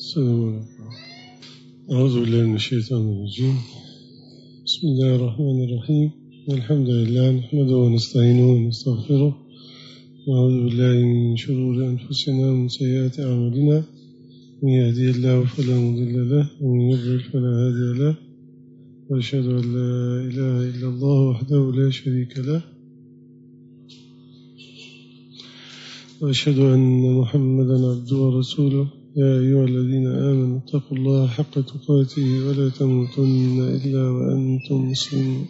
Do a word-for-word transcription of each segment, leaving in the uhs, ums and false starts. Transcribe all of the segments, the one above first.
السلام عليكم. أعوذ بالله من الشيطان الرجيم. بسم الله الرحمن الرحيم. الحمد لله نحمده ونستعينه ونستغفره ونعوذ بالله من شرور أنفسنا ومن سيئات أعمالنا، من يهدي الله فلا مضل له ومن يضلل فلا هادي له، وأشهد أن لا إله إلا الله وحده لا شريك له، وأشهد أن محمدا عبده ورسوله. يا أيها الذين آمنوا اتقوا الله حق تقاته ولا تموتن إلا وأنتم مسلمون.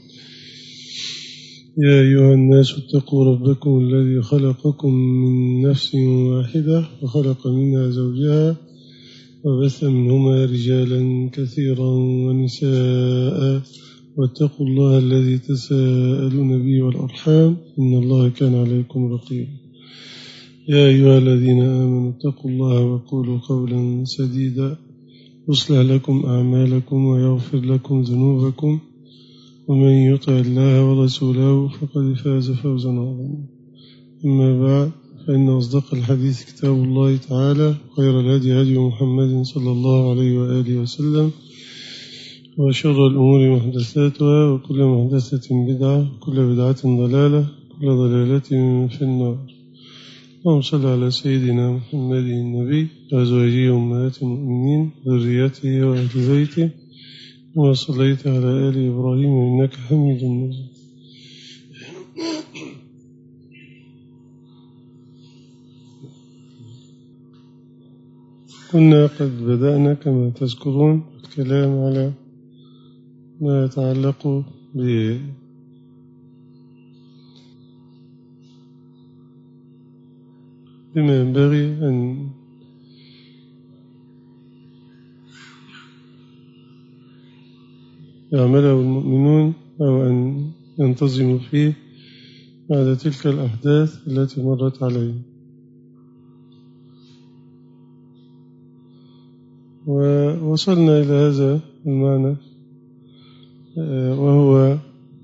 يا أيها الناس اتقوا ربكم الذي خلقكم من نفس واحدة وخلق منها زوجها وبث منهما رجالا كثيرا ونساء، واتقوا الله الذي تساءلون به والأرحام إن الله كان عليكم رقيبا. يا أيها الذين آمنوا اتقوا الله وقولوا قولا سديدا يصلح لكم أعمالكم ويغفر لكم ذنوبكم، ومن يطع الله ورسوله فقد فاز فوزا عظيما. أما بعد، فإن أصدق الحديث كتاب الله تعالى، خير الهدي هدي محمد صلى الله عليه وآله وسلم، وشر الأمور محدثاتها، وكل محدثة بدعة، وكل بدعة ضلالة، وكل ضلالة في النار. اللهم صل على سيدنا محمد النبي وأزواجه أمهات المؤمنين وذريته وأهل بيته، كما صليت على آل إبراهيم إنك حميد مجيد. كنا قد بدأنا كما تذكرون الكلام على ما يتعلق ب بما ينبغي أن يعمله المؤمنون أو أن ينتظموا فيه بعد تلك الأحداث التي مرت عليهم. ووصلنا إلى هذا المعنى، وهو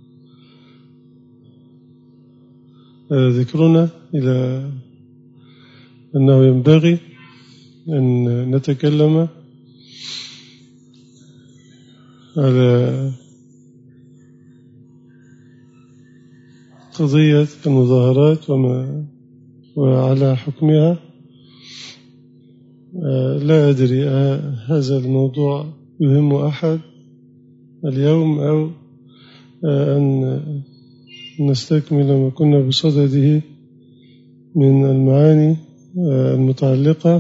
ذكرنا إلى أنه ينبغي أن نتكلم على قضية المظاهرات وما وعلى حكمها. لا أدري هذا الموضوع يهم أحد اليوم أو أن نستكمل ما كنا بصدده من المعاني المتعلقة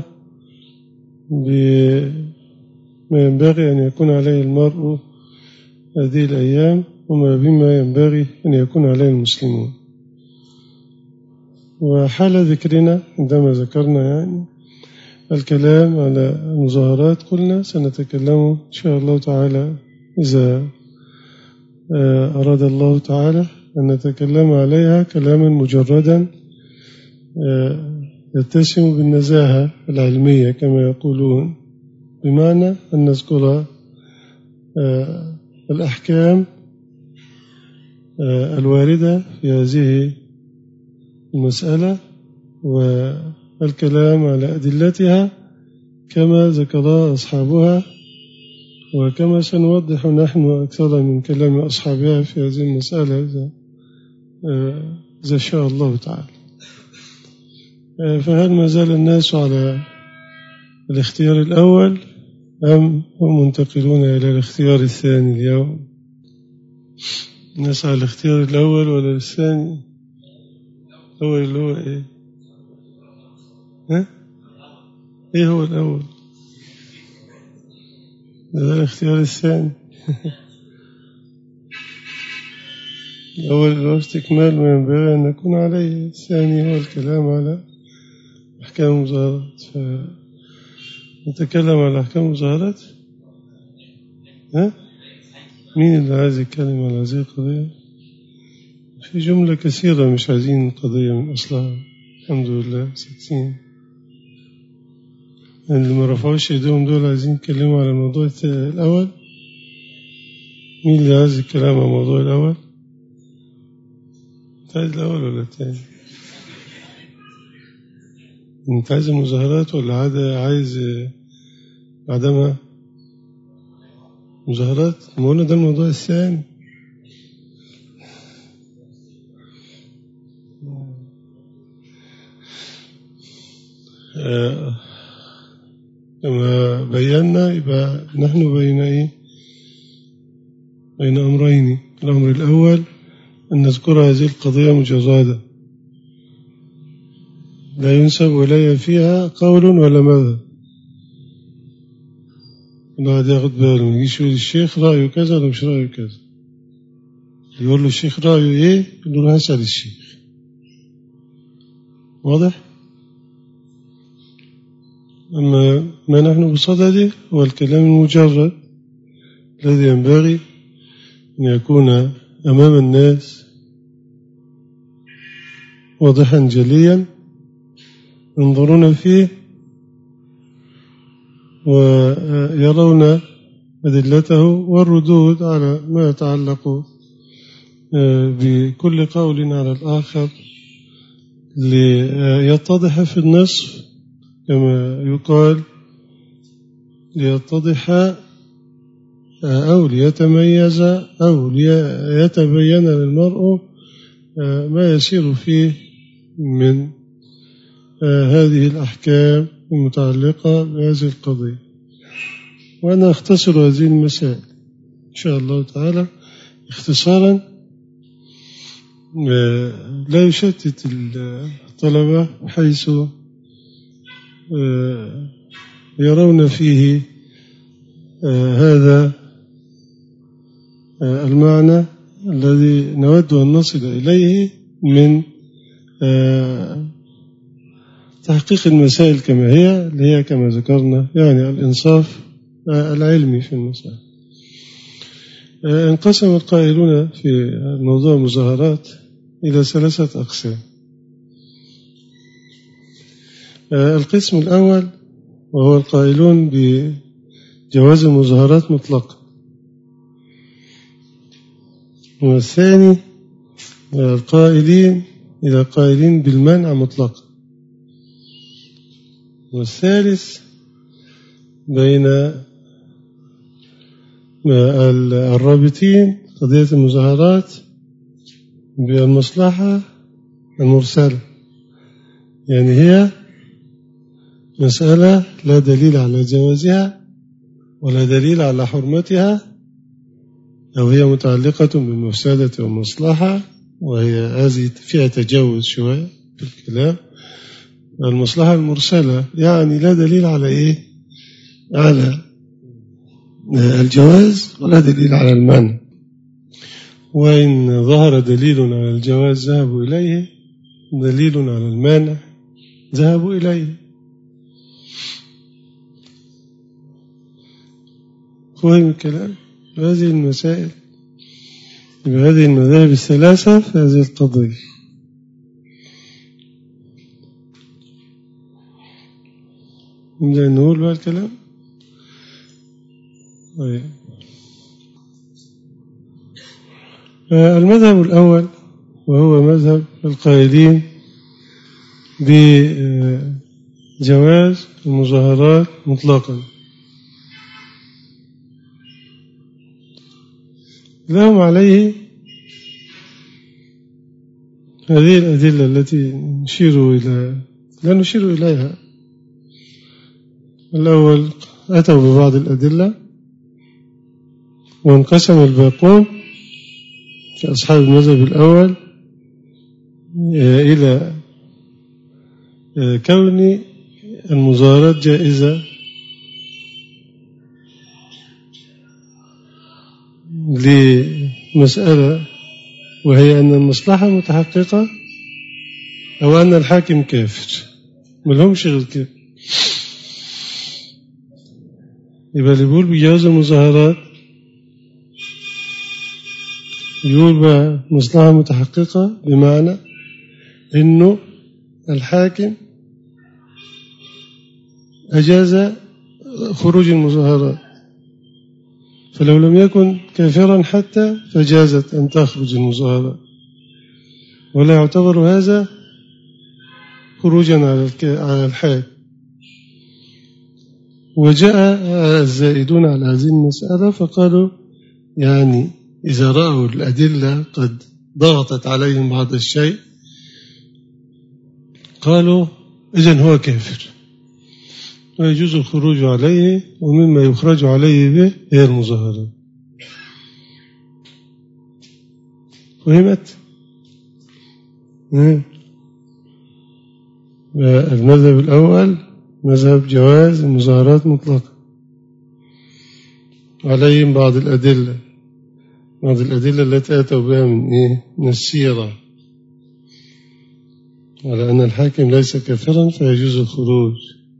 بما ينبغي أن يكون عليه المرء هذه الأيام، وما بما ينبغي أن يكون عليه المسلمون. وحال ذكرنا عندما ذكرنا يعني الكلام على المظاهرات، قلنا سنتكلم إن شاء الله تعالى إذا أراد الله تعالى أن نتكلم عليها كلاما مجردا يتسم بالنزاهة العلمية كما يقولون، بمعنى أن نذكر الأحكام الواردة في هذه المسألة والكلام على أدلتها كما ذكرها أصحابها، وكما سنوضح نحن أكثر من كلام أصحابها في هذه المسألة إذا شاء الله تعالى. فهل ما زال الناس على الاختيار الأول أم هم منتقلون إلى الاختيار الثاني اليوم؟ الناس على الاختيار الأول ولا الثاني؟ الأول اللي هو إيه؟ ها؟ إيه هو الأول؟ ده الاختيار الثاني. الأول اللي هو استكمال ما ينبغي أن نكون عليه، الثاني هو الكلام على أحكام المظاهرات. فنتكلم على أحكام المظاهرات. ها؟ مين اللي عايز يتكلم على هذه القضية؟ في جملة كثيرة مش عايزين القضية من أصلها، الحمد لله ستين. اللي ما رفعوش يدهم دول عايزين يتكلموا على الموضوع الأول. مين اللي عايز الكلام على الموضوع الأول؟ أنت عايز الأول ولا الثاني؟ أنت عايز المظاهرات ولا عايز عدمها مظاهرات. ما قلنا ده الموضوع الثاني. آه كما بينا يبقى نحن بين إيه؟ بين أمرين. الأمر الأول أن نذكر هذه القضية مجردة لا ينسب إلي فيها قول ولا ماذا. الواحد ياخد باله ما يجيش يقول الشيخ رأيه كذا ولا مش رأيه كذا. يقول له الشيخ رأيه إيه؟ يقول له هسأل الشيخ. واضح؟ أما ما نحن بصدده هو الكلام المجرد الذي ينبغي أن يكون أمام الناس واضحا جليا ينظرون فيه ويرون أدلته والردود على ما يتعلق بكل قول على الآخر ليتضح في النصف كما يقال ليتضح أو ليتميز أو ليتبين للمرء ما يسير فيه من هذه الأحكام المتعلقة بهذه القضية. وأنا أختصر هذه المسائل إن شاء الله تعالى اختصارا لا يشتت الطلبة حيث يرون فيه هذا المعنى الذي نود أن نصل إليه من تحقيق المسائل كما هي اللي هي كما ذكرنا يعني الإنصاف العلمي في المسائل. انقسم القائلون في موضوع المظاهرات إلى ثلاثة أقسام. القسم الأول وهو القائلون بجواز المظاهرات مطلقا، والثاني القائلين إلى قائلين بالمنع مطلقا، والثالث بين الرابطين قضية المظاهرات بالمصلحة المرسلة، يعني هي مسألة لا دليل على جوازها ولا دليل على حرمتها، أو هي متعلقة بالمفسدة والمصلحة، وهي هذه فيها تجاوز شوية في الكلام. المصلحة المرسلة يعني لا دليل على إيه؟ على الجواز ولا دليل على المنع، وإن ظهر دليل على الجواز ذهبوا إليه، دليل على المانع ذهبوا إليه. فهم الكلام؟ هذه المسائل بهذه المذاهب الثلاثة في هذه القضية. نقول بقى الكلام. طيب. المذهب الأول وهو مذهب القائلين بجواز المظاهرات مطلقا، لهم عليه هذه الأدلة التي نشير إلى لا نشير إليها. الأول أتوا ببعض الأدلة وانقسم الباقون في أصحاب المذهب الأول إلى كون المظاهرات جائزة لمسألة، وهي أن المصلحة متحققة أو أن الحاكم كافر، ملهمش غير كده. يبقى اللي بيقول بجواز المظاهرات يقول بقى مصلحة متحققة بمعنى إنه الحاكم أجاز خروج المظاهرات، فلو لم يكن كافرا حتى فجازت أن تخرج المظاهرات، ولا يعتبر هذا خروجا على الحاكم. وجاء الزائدون على هذه المسألة فقالوا يعني إذا رأوا الأدلة قد ضغطت عليهم بعض الشيء قالوا إذن هو كافر ويجوز الخروج عليه، ومما يخرج عليه به هي المظاهرات. فهمت؟ المذهب الأول مذهب جواز المظاهرات مطلقا، عليهم بعض الأدلة بعض الأدلة التي أتوا بها من إيه؟ من السيرة على أن الحاكم ليس كافرا فيجوز الخروج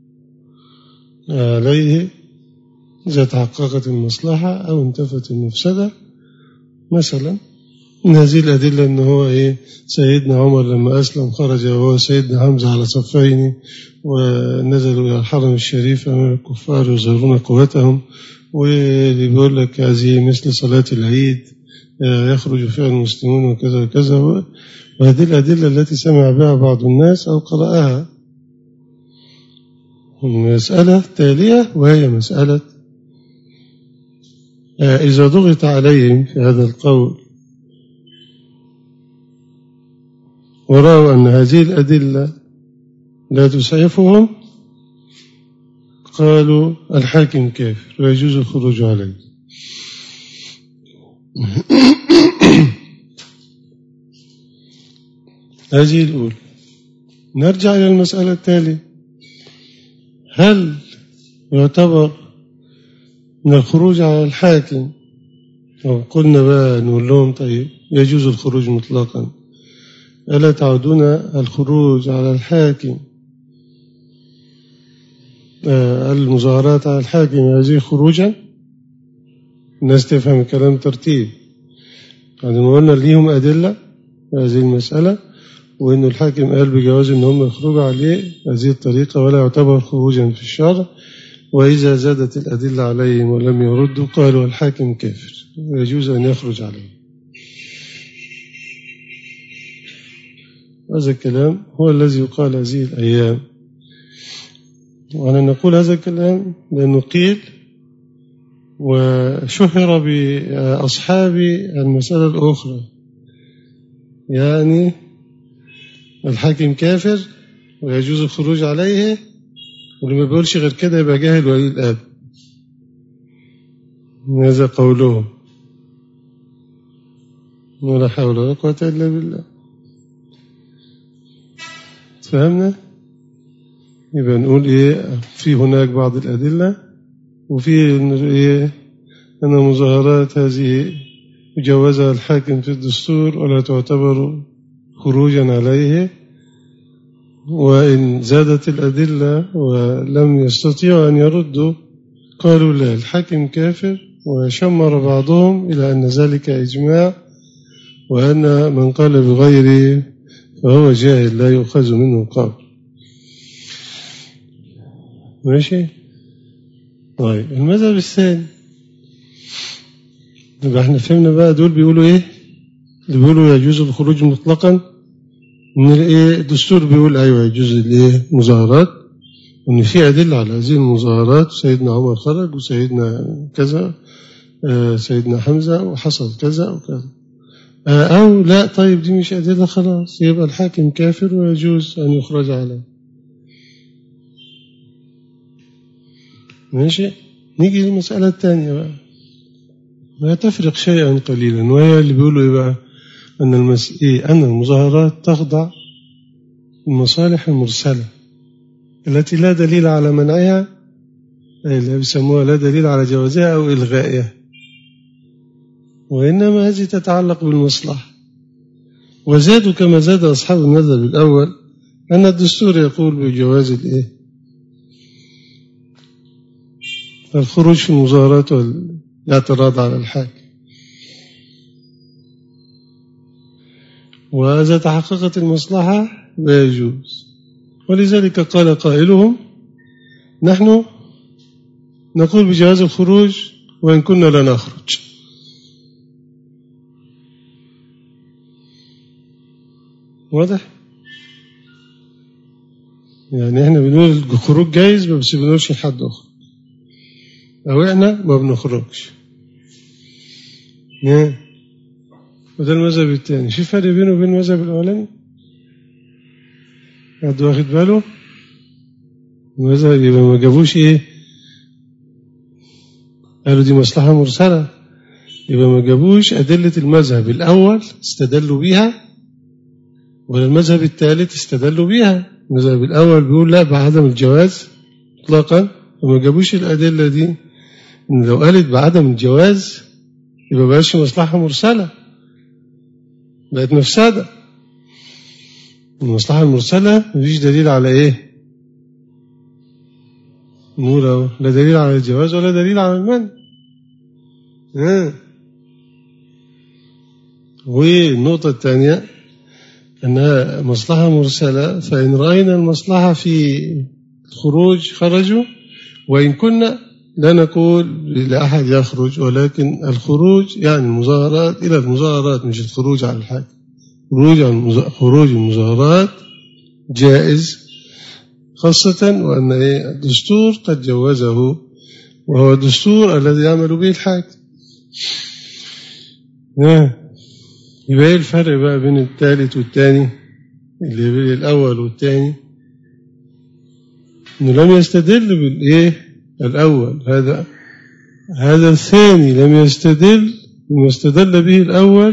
عليه إذا تحققت المصلحة أو انتفت المفسدة. مثلا من هذه الأدلة أنه هو إيه؟ سيدنا عمر لما أسلم خرج وهو سيدنا حمزة على صفين ونزلوا إلى الحرم الشريف أمام الكفار يظهرون قوتهم، واللي بيقول لك هذه مثل صلاة العيد يخرج فيها المسلمون وكذا وكذا. وهذه الأدلة التي سمع بها بعض الناس أو قرأها. المسألة التالية وهي مسألة إذا ضغط عليهم في هذا القول ورأوا أن هذه الأدلة لا تسعفهم قالوا الحاكم كافر ويجوز الخروج عليه. هذه الأولى. نرجع إلى المسألة التالية، هل يعتبر من الخروج على الحاكم؟ أو قلنا بقى نقول لهم طيب يجوز الخروج مطلقا، ألا تعودون الخروج على الحاكم آه المظاهرات على الحاكم هذه خروجا؟ الناس تفهم الكلام ترتيب. يعني قلنا ليهم أدلة هذه المسألة، وإن الحاكم قال بجواز إن هم يخرجوا عليه هذه الطريقة ولا يعتبر خروجا في الشرع. وإذا زادت الأدلة عليهم ولم يردوا قالوا الحاكم كافر ويجوز أن يخرج عليه. هذا الكلام هو الذي يقال هذه الأيام. وأنا نقول هذا الكلام لأنه قيل وشهر بأصحاب المسألة الأخرى، يعني الحاكم كافر ويجوز الخروج عليه، واللي ما بيقولش غير كده يبقى جاهل ولي الأب. هذا قولهم، ولا حول ولا قوة إلا بالله. فهمنا؟ يبقى نقول إيه؟ في هناك بعض الأدلة، وفي إيه؟ أن مظاهرات هذه يجوزها الحاكم في الدستور ولا تعتبر خروجا عليه. وإن زادت الأدلة ولم يستطيعوا أن يردوا قالوا لا الحاكم كافر، وشمر بعضهم إلى أن ذلك إجماع، وأن من قال بغيره فهو جاهل لا يؤخذ منه قول. ماشي؟ طيب المذهب الثاني، يبقى احنا فهمنا بقى دول بيقولوا ايه؟ اللي بيقولوا يجوز الخروج مطلقا من الايه؟ الدستور بيقول ايوه يجوز الايه؟ مظاهرات، وان في ادله على هذه المظاهرات، سيدنا عمر خرج وسيدنا كذا آه سيدنا حمزه وحصل كذا وكذا. آه او لا طيب دي مش ادله خلاص، يبقى الحاكم كافر ويجوز ان يخرج عليه. ماشي؟ نيجي للمساله الثانيه بقى، ما تفرق شيئا قليلا، وهي اللي بيقولوا ايه بقى؟ ان المس... إيه؟ ان المظاهرات تخضع المصالح المرسله التي لا دليل على منعها، اللي بيسموها لا دليل على جوازها أو إلغائها، وإنما هذه تتعلق بالمصلحة. وزادوا كما زاد أصحاب المذهب الأول أن الدستور يقول بجواز الإيه؟ الخروج في المظاهرات والاعتراض على الحاكم. وإذا تحققت المصلحة لا يجوز. ولذلك قال قائلهم نحن نقول بجواز الخروج وإن كنا لا نخرج. واضح؟ يعني احنا بنقول الخروج جايز بس بنقولش لحد اخر. أو إحنا ما بنخرجش. وده المذهب الثاني. في فرق بينه وبين المذهب الأولاني؟ حد واخد باله؟ المذهب يبقى ما جابوش إيه؟ قالوا دي مصلحة مرسلة، يبقى ما جابوش أدلة المذهب الأول استدلوا بيها ولا المذهب الثالث استدلوا بيها. المذهب الأول بيقول لا بعدم الجواز إطلاقا، وما جابوش الأدلة دي. إن لو قالت بعدم الجواز يبقى بقاش مصلحة مرسلة، بقت مفسدة. المصلحة المرسلة مفيش دليل على إيه؟ نقول أهو لا دليل على الجواز ولا دليل على المنع. آه. والنقطة الثانية أنها مصلحة مرسلة، فإن رأينا المصلحة في الخروج خرجوا، وإن كنا لا نقول لأحد يخرج، ولكن الخروج يعني المظاهرات إلى المظاهرات مش الخروج على الحاكم. خروج خروج المظاهرات جائز، خاصة وأن الدستور قد جوزه، وهو الدستور الذي يعمل به الحاكم. يبقى ايه الفرق بقى بين الثالث والثاني، اللي بين الأول والثاني؟ إنه لم يستدل بالإيه الأول، هذا هذا الثاني لم يستدل بما استدل به الأول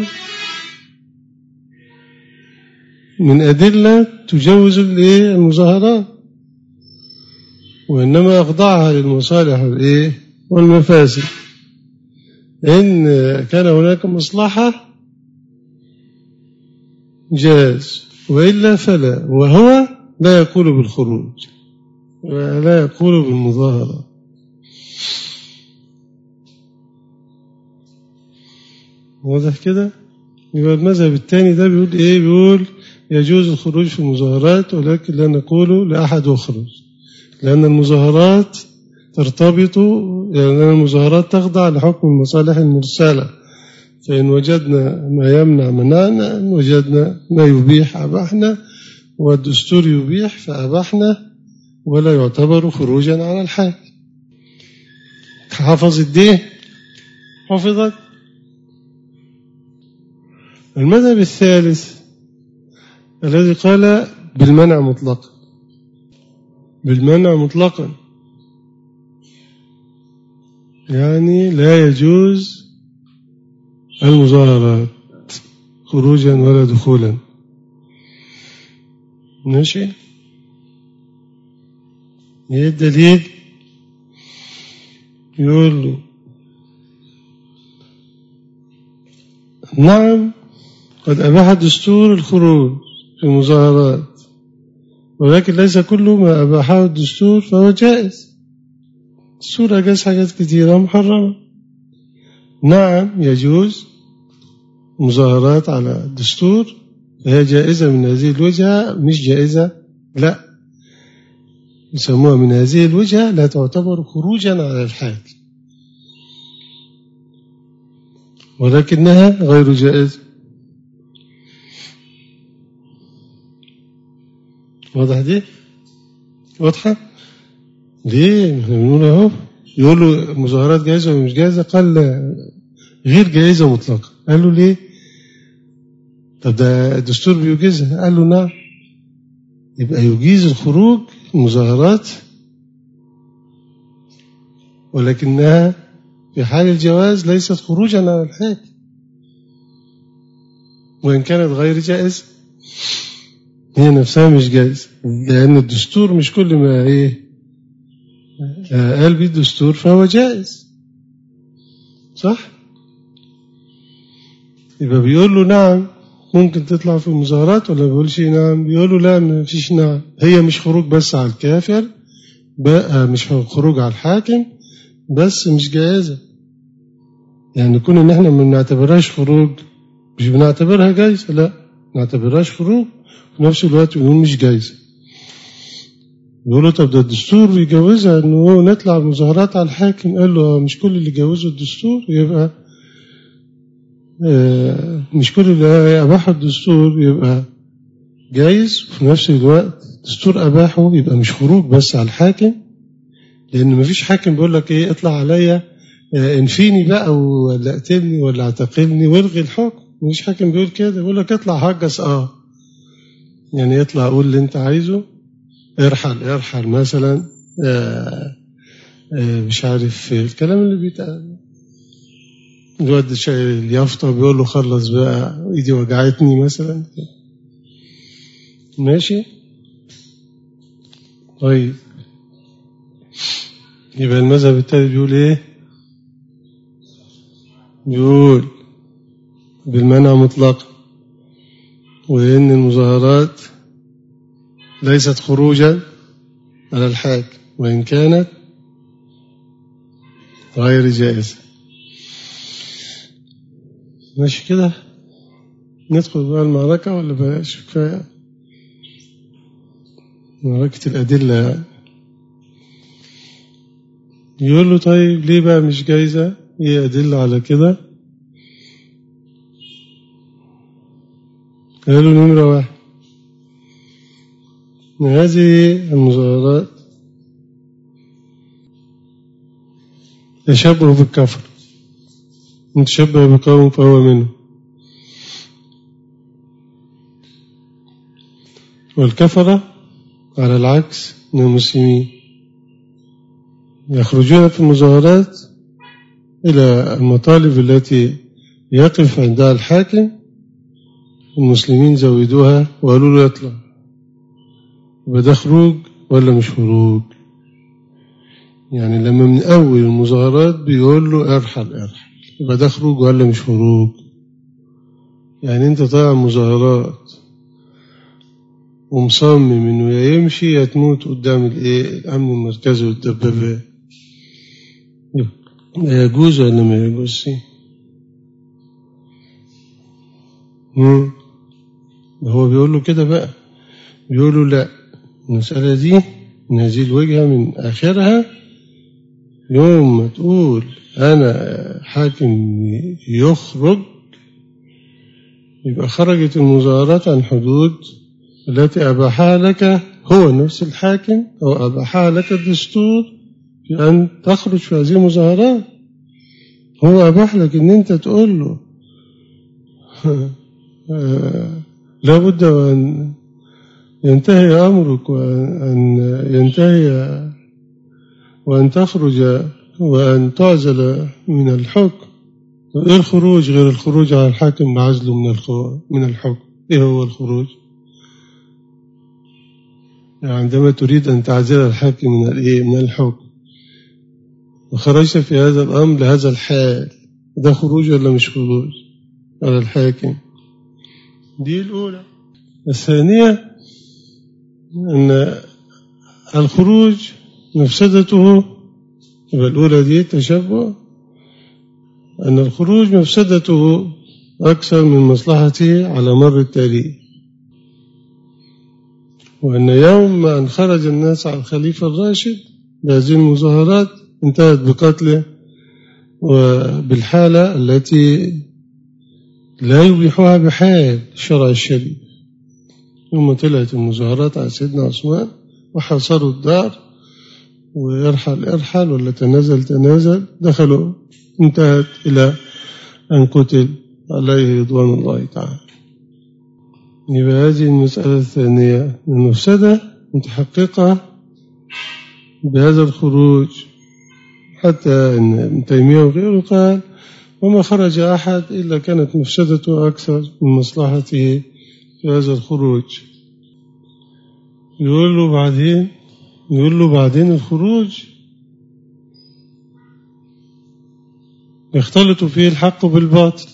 من أدلة تجوز الإيه المظاهرات، وإنما أخضعها للمصالح والإيه والمفاسد. إن كان هناك مصلحة جاز، وإلا فلا، وهو لا يقول بالخروج ولا يقول بالمظاهرة. واضح كده؟ يبقى المذهب الثاني ده بيقول إيه؟ بيقول يجوز الخروج في المظاهرات، ولكن لا نقول لأحد يخرج، لأن المظاهرات ترتبط، لأن المظاهرات تخضع لحكم المصالح المرسلة، فإن وجدنا ما يمنع منعنا، إن وجدنا ما يبيح أبحنا، والدستور يبيح فأبحنا، ولا يعتبر خروجا على الحاكم. حفظت دي؟ حفظت. المذهب الثالث الذي قال بالمنع مطلقا، بالمنع مطلقا يعني لا يجوز المظاهرات خروجا ولا دخولا. ماشي؟ ايه الدليل؟ يقول له نعم قد أباح الدستور الخروج في المظاهرات، ولكن ليس كل ما أباحه الدستور فهو جائز. الدستور أجاز حاجات كثيرة محرمة. نعم يجوز مظاهرات على الدستور، فهي جائزة من هذه الوجهة، مش جائزة لا، يسموها من هذه الوجهة لا تعتبر خروجا على الحاكم، ولكنها غير جائزة. واضح دي؟ واضحة؟ ليه؟ احنا بنقول اهو، يقولوا مظاهرات جائزة ومش جائزة، قال غير جائزة مطلقة. قالوا ليه؟ طب ده الدستور بيجيزها. قال له نعم، يبقى يجيز الخروج المظاهرات، ولكنها في حال الجواز ليست خروجا على الحاكم، وإن كانت غير جائزة هي نفسها مش جائزة، لأن الدستور مش كل ما إيه قال بيه الدستور فهو جائز، صح؟ يبقى بيقول له نعم ممكن تطلع في المظاهرات، ولا بيقولش نعم؟ بيقول له لا ما فيش نعم، هي مش خروج بس على الكافر، بقى مش خروج على الحاكم بس مش جائزة. يعني كون ان احنا ما بنعتبرهاش خروج مش بنعتبرها جائزة، لا نعتبرهاش خروج في نفس الوقت بنقول مش جائزة. يقولوا طب ده الدستور بيجوزها انه نطلع المظاهرات على الحاكم. قال له مش كل اللي جوزوا الدستور يبقى مش كل اللي أباحه الدستور يبقى جايز، وفي نفس الوقت الدستور أباحه يبقى مش خروج بس على الحاكم، لأن مفيش حاكم بيقول لك إيه اطلع عليا انفيني بقى ولا اقتلني ولا اعتقلني والغي الحكم. مفيش حاكم بيقول كده، بيقول لك اطلع هجس اه يعني اطلع قول اللي انت عايزه، ارحل ارحل مثلا آه آه مش عارف الكلام اللي بيتقال. الواد شايل اليافطة بيقول له خلص بقى ايدي وجعتني مثلا. ماشي طيب، يبقى المذهب التالي بيقول ايه؟ بيقول بالمنع مطلقا، وإن المظاهرات ليست خروجا على الحاكم وإن كانت غير جائزة. ماشي كده؟ ندخل بقى المعركة ولا بلاش؟ كفاية معركة الأدلة يعني. يقول له طيب ليه بقى مش جايزة؟ ايه أدلة على كده؟ قالوا نمرة واحد، هذه المظاهرات تشبه بالكفر، متشبه بقوم فهو منه، والكفرة على العكس من المسلمين يخرجون في المظاهرات إلى المطالب التي يقف عندها الحاكم، المسلمين زودوها وقالوا له يطلع. يبقى ده خروج ولا مش خروج؟ يعني لما من أول المظاهرات بيقول له ارحل ارحل، يبقى ده خروج ولا مش خروج؟ يعني انت طالع مظاهرات ومصمم انه يا يمشي يا تموت قدام الايه الامن المركزي والدبابات، يجوز ولا ما يجوزش؟ هو بيقول له كده بقى، بيقول له لا، المسألة دي من هذه الوجهة من آخرها يوم ما تقول أنا حاكم يخرج يبقى خرجت المظاهرات عن حدود التي أباحها لك هو نفس الحاكم أو أباحها لك الدستور في أن تخرج في هذه المظاهرات. هو أباح لك أن أنت تقول له لا بد أن ينتهي أمرك وأن ينتهي وأن تخرج وأن تعزل من الحكم. إيه الخروج غير الخروج على الحاكم بعزله من من الحكم؟ إيه هو الخروج؟ يعني عندما تريد أن تعزل الحاكم من الإيه من الحكم وخرجت في هذا الأمر لهذا الحال، ده خروج ولا مش خروج على الحاكم؟ دي الأولى. الثانية أن الخروج مفسدته، يبقى الأولى دي تشبه، أن الخروج مفسدته أكثر من مصلحته على مر التاريخ، وأن يوم أن خرج الناس على الخليفة الراشد بهذه المظاهرات انتهت بقتله وبالحالة التي لا يبيحها بحال الشرع الشريف. ثم طلعت المظاهرات على سيدنا عثمان وحاصروا الدار ويرحل ارحل ولا تنازل تنازل، دخلوا انتهت إلى أن قتل عليه رضوان الله تعالى. يبقى هذه المسألة الثانية، المفسدة متحققة بهذا الخروج، حتى أن ابن تيمية وغيره قال وما خرج أحد إلا كانت مفسدته أكثر من مصلحته في هذا الخروج. يقول له بعدين يقول له بعدين الخروج يختلط فيه الحق بالباطل،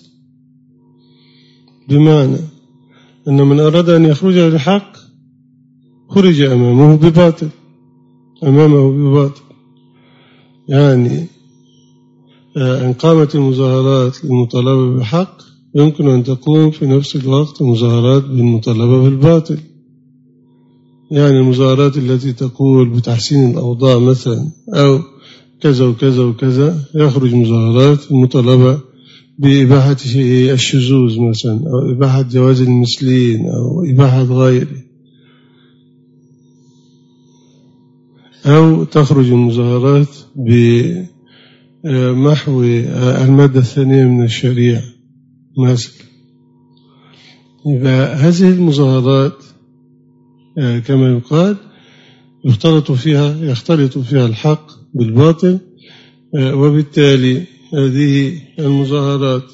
بمعنى أن من أراد أن يخرج للحق خرج أمامه بباطل أمامه بباطل يعني إن قامت المظاهرات للمطالبة بحق يمكن أن تقوم في نفس الوقت مظاهرات بالمطالبة بالباطل. يعني المظاهرات التي تقول بتحسين الأوضاع مثلا أو كذا وكذا وكذا، يخرج مظاهرات المطالبة بإباحة الشذوذ مثلا أو إباحة جواز المثلين أو إباحة غيره. أو تخرج المظاهرات بمحو المادة الثانية من الشريعة مثلا. يبقى هذه المظاهرات كما يقال يختلط فيها يختلط فيها الحق بالباطل، وبالتالي هذه المظاهرات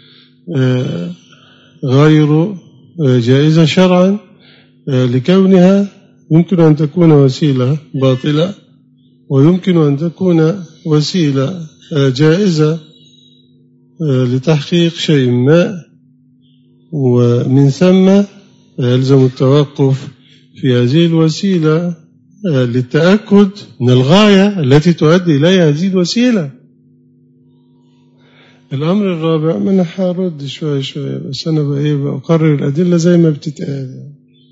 غير جائزة شرعا لكونها يمكن أن تكون وسيلة باطلة، ويمكن أن تكون وسيلة جائزة لتحقيق شيء ما، ومن ثم يلزم التوقف في هذه الوسيلة للتأكد من الغاية التي تؤدي إليها هذه الوسيلة. الأمر الرابع، من هرد شوية شوية بس أنا بقى بقرر الأدلة زي ما بتتقال.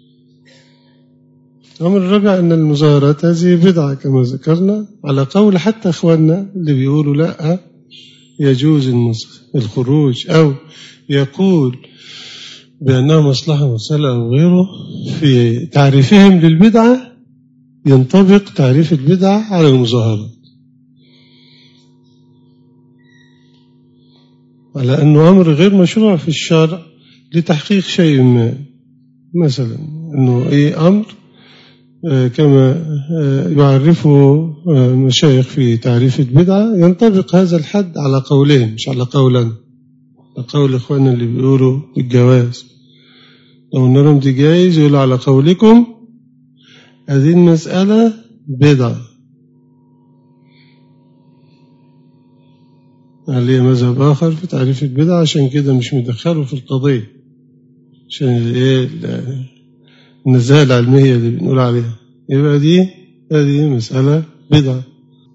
الأمر الرابع أن المظاهرات هذه بدعة كما ذكرنا، على قول حتى أخواننا اللي بيقولوا لا يجوز الخروج أو يقول بأنها مصلحة مرسلة أو غيره. في تعريفهم للبدعة ينطبق تعريف البدعة على المظاهرات، على أنه أمر غير مشروع في الشرع لتحقيق شيء ما. مثلا أنه أي أمر كما يعرفه المشايخ في تعريف البدعة ينطبق هذا الحد على قولين مش على قولنا. قول إخواننا اللي بيقولوا بالجواز، لو نرم دي جايز يقول على قولكم هذه المسألة بدعة. عليه مذهب آخر في تعريف البدعة، عشان كده مش مدخله في القضية، عشان ايه النزاهة العلمية اللي بنقول عليها. يبقى دي هذه مسألة بدعة،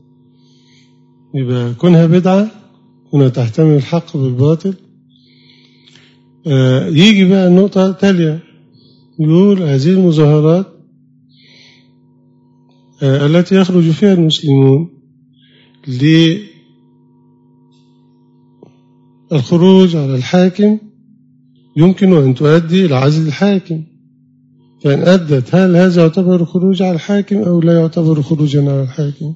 يبقى كونها بدعة كونها تحتمل الحق بالباطل. آه يجي بقى النقطة التالية، يقول هذه المظاهرات آه التي يخرج فيها المسلمون للخروج على الحاكم يمكن أن تؤدي إلى عزل الحاكم، فإن أدت هل هذا يعتبر خروج على الحاكم أو لا يعتبر خروجا على الحاكم؟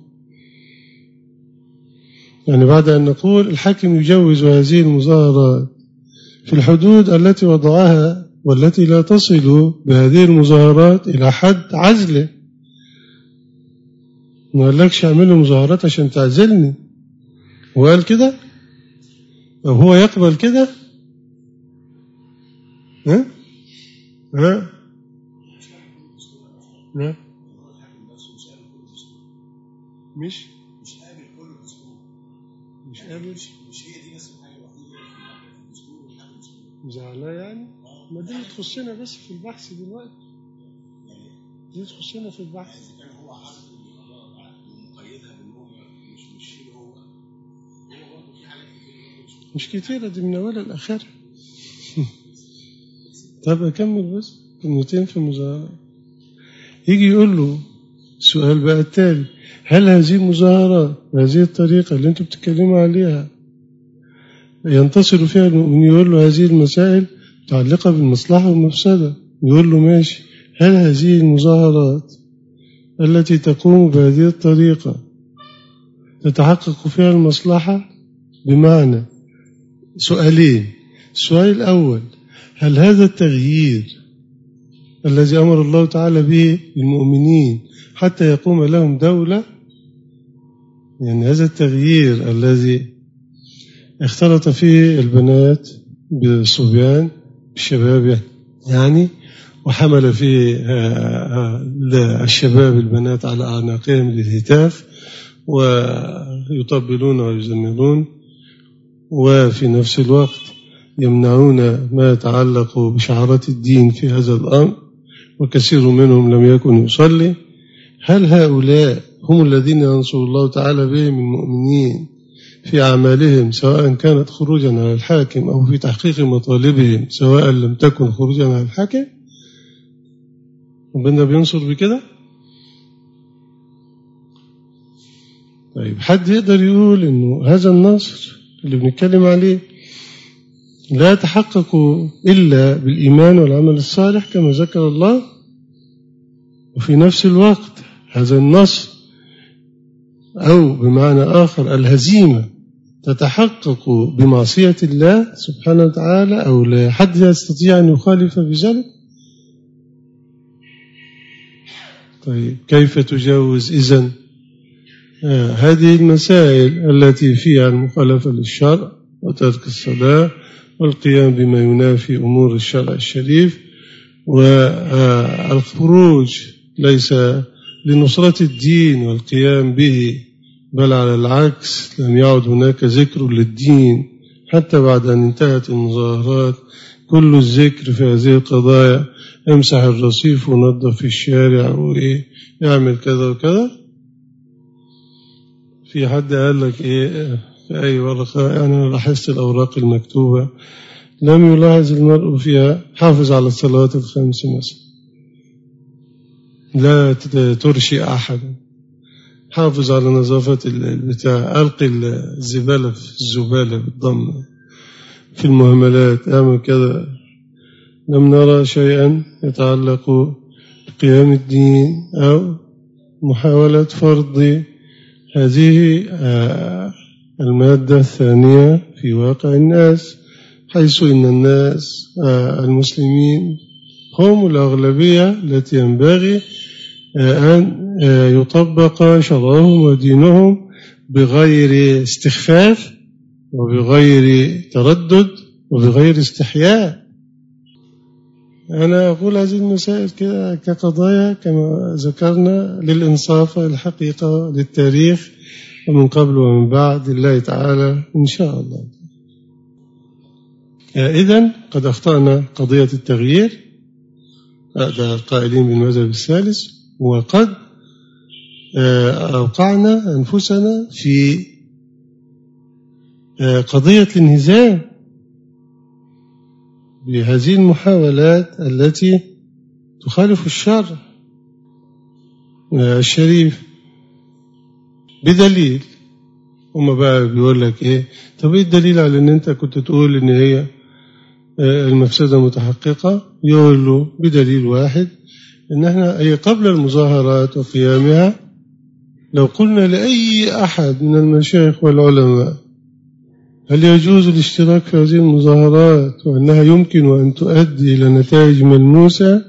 يعني بعد أن نقول الحاكم يجوز هذه المظاهرات في الحدود التي وضعها والتي لا تصل بهذه المظاهرات إلى حد عزله، ما قالكش اعمل مظاهرات عشان تعزلني، وقال كده أو هو يقبل كده؟ ها؟ ها؟ لا مش مش قابل كل الدستور، مش قابل، مش هي دي بس الحاجه الوحيده في الدستور والحاكم زعلان يعني. ما دي تخصنا بس في البحث دلوقتي، دي تخصنا في البحث. اذا كان هو حاطط القضاء مقيدها بالنوم مش مش هو هو برضه في حاجات كتير مش كتيره دي من اولها لاخرها. طب اكمل بس كلمتين في المظاهرات. يجي يقول له السؤال بقى التالي، هل هذه المظاهرات بهذه الطريقة اللي انتم بتتكلموا عليها ينتصر فيها المؤمنين؟ يقول له هذه المسائل متعلقة بالمصلحة والمفسدة. يقول له ماشي، هل هذه المظاهرات التي تقوم بهذه الطريقة تتحقق فيها المصلحة؟ بمعنى سؤالين. السؤال الأول، هل هذا التغيير الذي أمر الله تعالى به المؤمنين حتى يقوم لهم دولة، يعني هذا التغيير الذي اختلط فيه البنات بالصبيان بالشباب يعني، وحمل فيه الشباب البنات على أعناقهم للهتاف ويطبلون ويزمرون، وفي نفس الوقت يمنعون ما يتعلق بشعارات الدين في هذا الأمر، وكثير منهم لم يكن يصلي. هل هؤلاء هم الذين ينصر الله تعالى بهم المؤمنين في أعمالهم، سواء كانت خروجا على الحاكم أو في تحقيق مطالبهم سواء لم تكن خروجا على الحاكم؟ ربنا بينصر بكده؟ طيب حد يقدر يقول إنه هذا النصر اللي بنتكلم عليه لا يتحقق إلا بالإيمان والعمل الصالح كما ذكر الله، وفي نفس الوقت هذا النصر أو بمعنى آخر الهزيمة تتحقق بمعصية الله سبحانه وتعالى أو لا حد يستطيع أن يخالف بذلك. طيب كيف تجاوز إذن آه هذه المسائل التي فيها المخالفة للشرع وترك الصلاة والقيام بما ينافي أمور الشرع الشريف والخروج ليس لنصرة الدين والقيام به، بل على العكس لم يعد هناك ذكر للدين حتى بعد أن انتهت المظاهرات. كل الذكر في هذه القضايا امسح الرصيف ونظف الشارع ويعمل كذا وكذا. في حد قال لك إيه في أي ورقة؟ يعني أنا لاحظت الأوراق المكتوبة لم يلاحظ المرء فيها حافظ على الصلوات الخمس مثلا، لا ترشي أحدا، حافظ على نظافة البتاع، ألقي الزبالة في الزبالة بالضم، في المهملات اعمل كذا. لم نرى شيئا يتعلق بقيام الدين أو محاولة فرض هذه المادة الثانية في واقع الناس، حيث إن الناس المسلمين هم الأغلبية التي ينبغي أن يطبق شرعهم ودينهم بغير استخفاف وبغير تردد وبغير استحياء. أنا أقول هذه المسائل كقضايا كما ذكرنا للإنصاف والحقيقة للتاريخ ومن قبل ومن بعد الله تعالى إن شاء الله. إذن قد أخطأنا قضية التغيير هذا القائلين بالمذهب الثالث، وقد أوقعنا أنفسنا في قضية الانهزام بهذه المحاولات التي تخالف الشرع الشريف بدليل. هم بقى بيقول لك إيه؟ طب إيه الدليل على أن أنت كنت تقول أن هي المفسدة متحققة؟ يقول له بدليل واحد، إن احنا هي قبل المظاهرات وقيامها لو قلنا لأي أحد من المشايخ والعلماء هل يجوز الاشتراك في هذه المظاهرات وأنها يمكن أن تؤدي إلى نتائج ملموسة،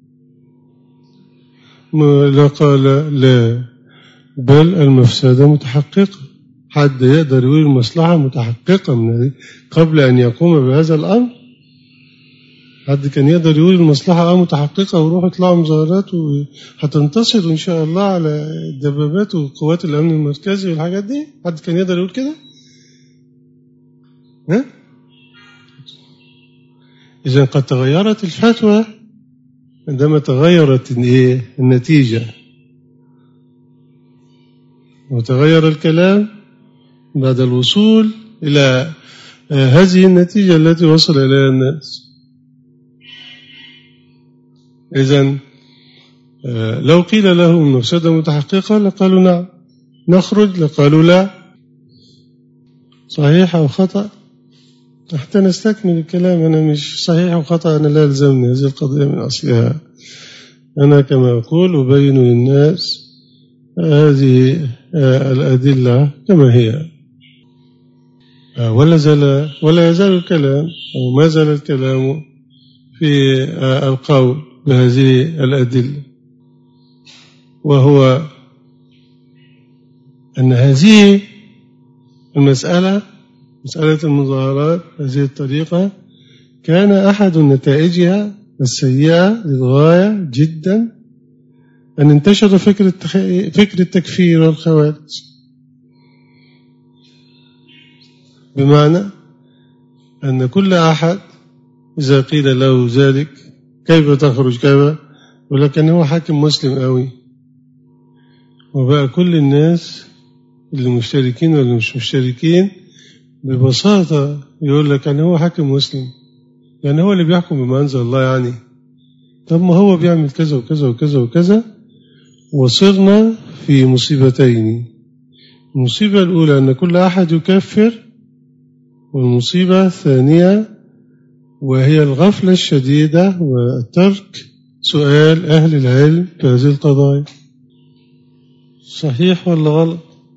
لقال لا، بل المفسدة متحققة. حد يقدر يقول المصلحة متحققة من قبل أن يقوم بهذا الأمر؟ حد كان يقدر يقول المصلحة متحققة وروحوا اطلعوا مظاهرات وهتنتصروا إن شاء الله على الدبابات وقوات الأمن المركزي والحاجات دي؟ حد كان يقدر يقول كده؟ ها؟ إذن قد تغيرت الفتوى عندما تغيرت النتيجة وتغير الكلام بعد الوصول إلى هذه النتيجة التي وصل إليها الناس. إذن لو قيل لهم المفسدة متحققة لقالوا نعم، نخرج لقالوا لا. صحيح أو خطأ؟ حتى نستكمل الكلام. أنا مش صحيح وخطأ، أنا لا ألزمني هذه القضية من أصلها. أنا كما أقول أبين للناس هذه الأدلة كما هي، ولا زال ولا يزال الكلام أو ما زال الكلام في القول بهذه الأدلة، وهو أن هذه المسألة مسألة المظاهرات هذه الطريقة كان أحد نتائجها السيئة للغاية جدا أن انتشر فكر فكر التكفير والخوارج، بمعنى أن كل أحد إذا قيل له ذلك كيف تخرج كذا ولكن هو حاكم مسلم قوي، وبقى كل الناس اللي مشتركين واللي مش مشتركين ببساطة يقول لك يعني هو حاكم مسلم، يعني هو اللي بيحكم بما أنزل الله. يعني طب ما هو بيعمل كذا وكذا وكذا وكذا. وصرنا في مصيبتين. المصيبة الأولى أن كل أحد يكفر، والمصيبة الثانية وهي الغفلة الشديدة وترك سؤال أهل العلم في هذه القضايا. صحيح ولا غلط؟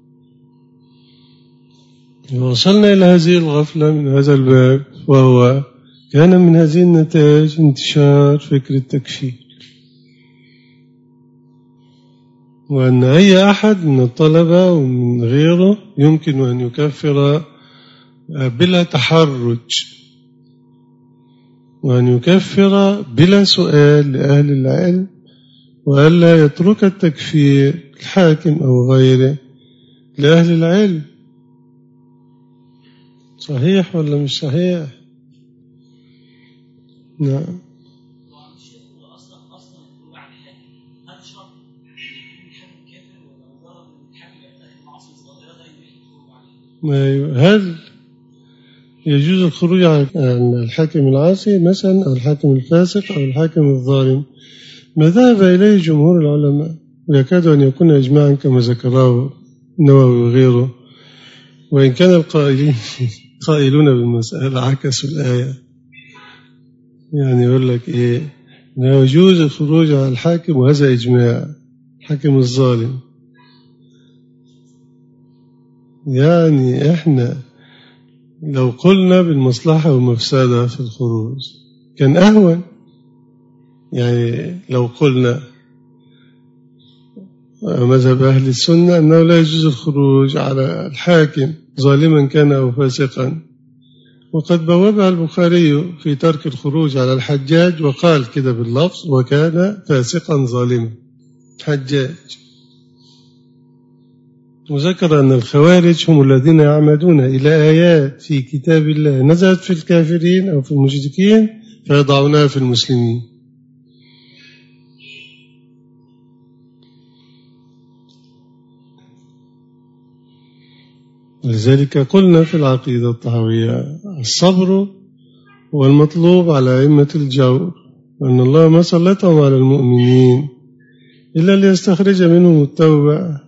وصلنا إلى هذه الغفلة من هذا الباب، وهو كان من هذه النتائج انتشار فكر التكفير، وأن أي أحد من الطلبة ومن غيره يمكن أن يكفر بلا تحرج، وأن يكفر بلا سؤال لأهل العلم، وألا يترك التكفير الحاكم أو غيره لأهل العلم. صحيح ولا مش صحيح؟ نعم. هل يجوز الخروج عن الحاكم العاصي مثلا، أو الحاكم الفاسق، أو الحاكم الظالم؟ ما ذهب إليه جمهور العلماء، ويكاد أن يكون إجماعا كما ذكره النووي وغيره، وإن كان القائلين قائلون بالمسألة عكسوا الآية، يعني يقول لك إيه، لا يجوز الخروج على الحاكم، وهذا إجماع الحاكم الظالم. يعني إحنا لو قلنا بالمصلحة والمفسدة في الخروج كان أهون. يعني لو قلنا مذهب أهل السنة أنه لا يجوز الخروج على الحاكم ظالما كان أو فاسقا، وقد بوابها البخاري في ترك الخروج على الحجاج، وقال كده باللفظ: وكان فاسقا ظالما حجاج. وذكر أن الخوارج هم الذين يعمدون إلى آيات في كتاب الله نزلت في الكافرين أو في المشركين فيضعونها في المسلمين. لذلك قلنا في العقيدة الطحاوية: الصبر هو المطلوب على أئمة الجور، وأن الله ما سلطهم على المؤمنين إلا ليستخرج منهم التوبة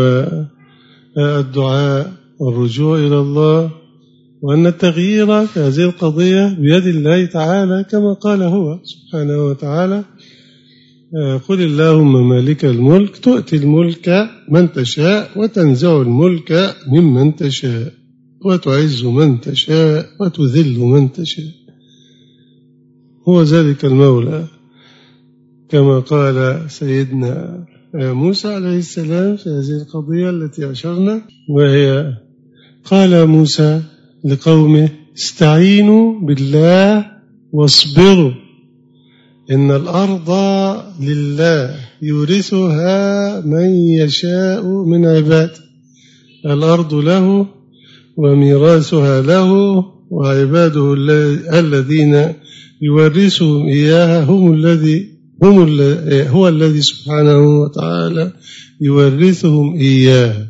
والدعاء والرجوع إلى الله، وأن التغيير في هذه القضية بيد الله تعالى، كما قال هو سبحانه وتعالى: قل اللهم مالك الملك تؤتي الملك من تشاء وتنزع الملك ممن تشاء وتعز من تشاء وتذل من تشاء. هو ذلك المولى، كما قال سيدنا موسى عليه السلام في هذه القضية التي أشرنا، وهي قال موسى لقومه: استعينوا بالله واصبروا إن الأرض لله يورثها من يشاء من عباده. الأرض له وميراثها له، وعباده الذين يورثهم إياها هم الذي هم هو الذي سبحانه وتعالى يورثهم إياها.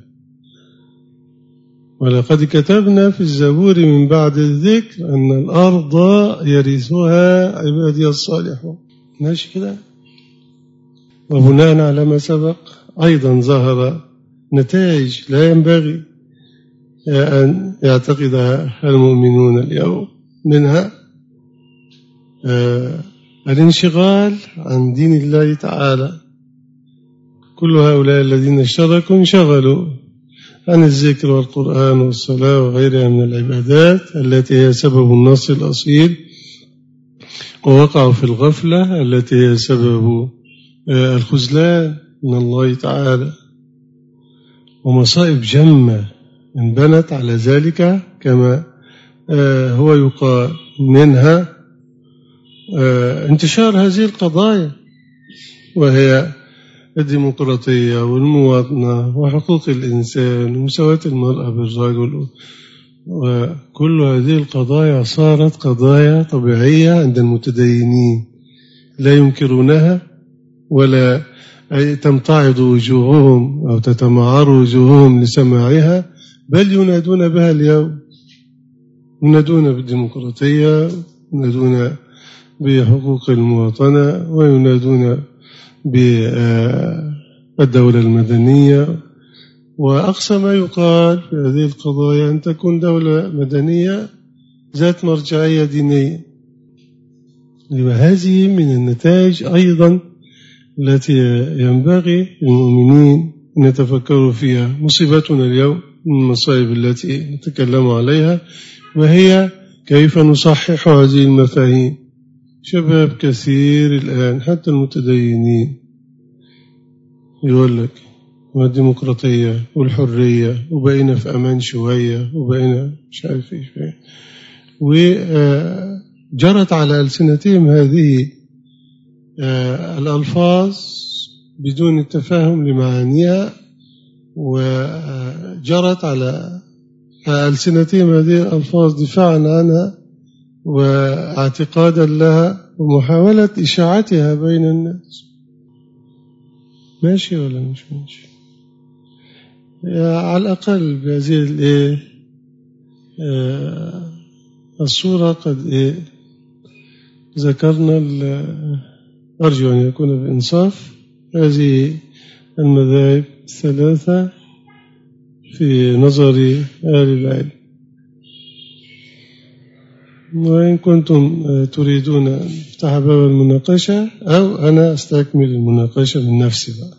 ولقد كتبنا في الزبور من بعد الذكر أن الأرض يرثها عبادي الصالحون. ماشي كده. وبناء على ما سبق أيضا ظهر نتائج لا ينبغي أن يعتقدها المؤمنون اليوم، منها الانشغال عن دين الله تعالى. كل هؤلاء الذين اشتركوا انشغلوا عن الذكر والقرآن والصلاة وغيرها من العبادات التي هي سبب النصر الأصيل، ووقعوا في الغفلة التي هي سبب الخذلان من الله تعالى. ومصائب جمة انبنت على ذلك كما هو يقال، منها انتشار هذه القضايا، وهي الديمقراطية والمواطنة وحقوق الإنسان ومساواة المرأة بالرجل، وكل هذه القضايا صارت قضايا طبيعية عند المتدينين لا ينكرونها ولا تمتعض وجوههم أو تتمعر وجوههم لسماعها، بل ينادون بها اليوم، ينادون بالديمقراطية، ينادون بحقوق المواطنة، وينادون بالدولة المدنية. وأقصى ما يقال في هذه القضايا أن تكون دولة مدنية ذات مرجعية دينية. وهذه من النتائج أيضا التي ينبغي للمؤمنين أن يتفكروا فيها. مصيبتنا اليوم من المصائب التي نتكلم عليها، وهي كيف نصحح هذه المفاهيم. شباب كثير الآن حتى المتدينين يقول لك والديمقراطية والحرية وبقينا في أمان شوية وبقينا مش عارف إيش، وجرت على ألسنتهم هذه الألفاظ بدون التفاهم لمعانيها، وجرت على ألسنتهم هذه الألفاظ دفاعا عنها واعتقادا لها ومحاولة إشاعتها بين الناس. ماشي ولا مش ماشي؟ على الأقل بهذه الإيه الصورة قد إيه ذكرنا، أرجو أن يكون بإنصاف هذه المذاهب الثلاثة في نظر أهل العلم. وإن كنتم تريدون أن تفتح باب المناقشة أو أنا أستكمل المناقشة من نفسي بقى.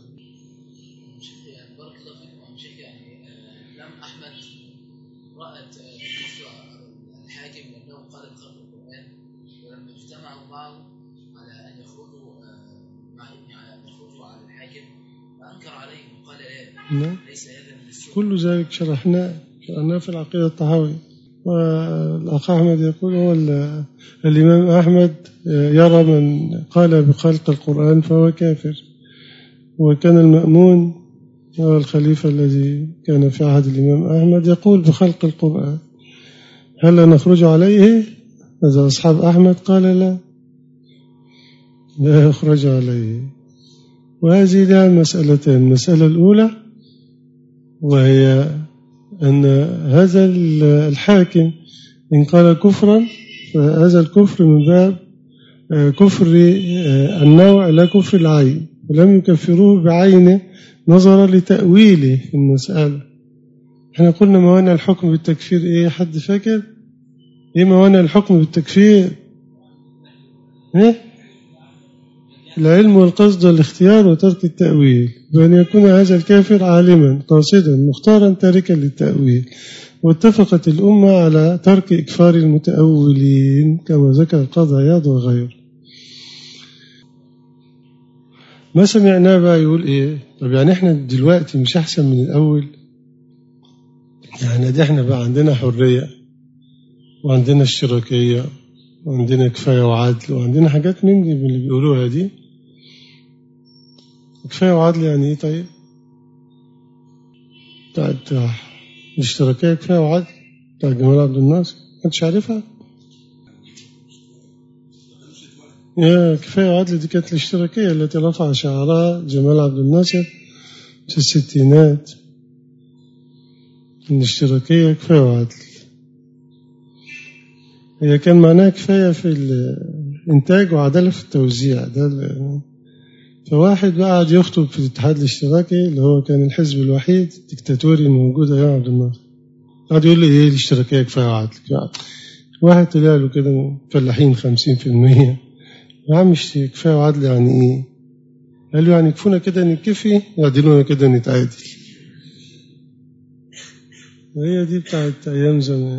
نعم. كل ذلك شرحناه شرحناه في العقيدة الطحاوية. والأخ أحمد يقول هو الإمام أحمد يرى من قال بخلق القرآن فهو كافر، وكان المأمون هو الخليفة الذي كان في عهد الإمام أحمد يقول بخلق القرآن، هل نخرج عليه؟ هذا أصحاب أحمد قال لا لا يخرج عليه. وهذه لها مسألتين. المسألة الأولى وهي أن هذا الحاكم إن قال كفرا فهذا الكفر من باب كفر النوع لا كفر العين، ولم يكفروه بعينه نظرا لتأويله في المسألة. احنا قلنا موانع الحكم بالتكفير ايه؟ حد فاكر ايه موانع الحكم بالتكفير؟ ايه؟ العلم والقصد والاختيار وترك التأويل، بأن يكون هذا الكافر عالما قاصدا مختارا تاركا للتأويل. واتفقت الأمة على ترك إكفار المتأولين كما ذكر القاضي عياض وغيره. ما سمعناه بقى يقول إيه؟ طب يعني إحنا دلوقتي مش أحسن من الأول؟ يعني دي إحنا بقى عندنا حرية وعندنا اشتراكية وعندنا كفاية وعدل وعندنا حاجات من دي من اللي بيقولوها دي. كفاية وعدل يعني إيه طيب؟ بتاعت الاشتراكية كفاية وعدل بتاع جمال عبد الناصر محدش عارفها؟ يا كفاية وعدل دي كانت الاشتراكية التي رفع شعارها جمال عبد الناصر في الستينات. الاشتراكية كفاية وعدل هي كان معناها كفاية في الإنتاج وعدالة في التوزيع. ده فواحد بقى قاعد يخطب في الاتحاد الاشتراكي اللي هو كان الحزب الوحيد الدكتاتوري الموجود أيام عبد الناصر، قاعد يقول لي إيه الاشتراكية كفاية وعدل. واحد طلع له كده فلاحين خمسين في المية، يا عم كفاية وعدل يعني إيه؟ قال له يعني يكفونا كده نكفي يعدلونا كده نتعادل. وهي دي بتاعت أيام زمان،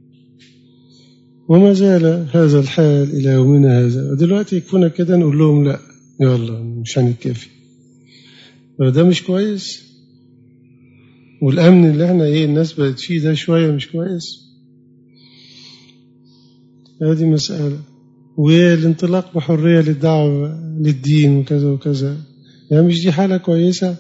وما زال هذا الحال إلى يومنا هذا. ودلوقتي يكفونا كده نقول لهم لا يلا مش هنكفي، وده مش كويس. والأمن اللي احنا ايه الناس بقت فيه ده شوية مش كويس. هذه مسألة. والانطلاق بحرية للدعوة للدين وكذا وكذا، يعني مش دي حالة كويسة؟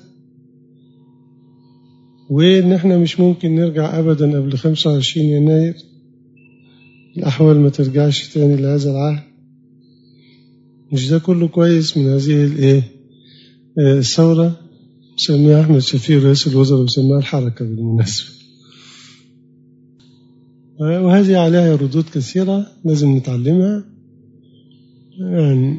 وإن احنا مش ممكن نرجع أبدا قبل خمسة وعشرين يناير، الأحوال ما ترجعش تاني لهذا العهد. مش ده كله كويس من هذه الايه الثورة؟ سميها أحمد شفيق رئيس الوزراء وسميها الحركة بالمناسبة. وهذه عليها ردود كثيرة لازم نتعلمها. يعني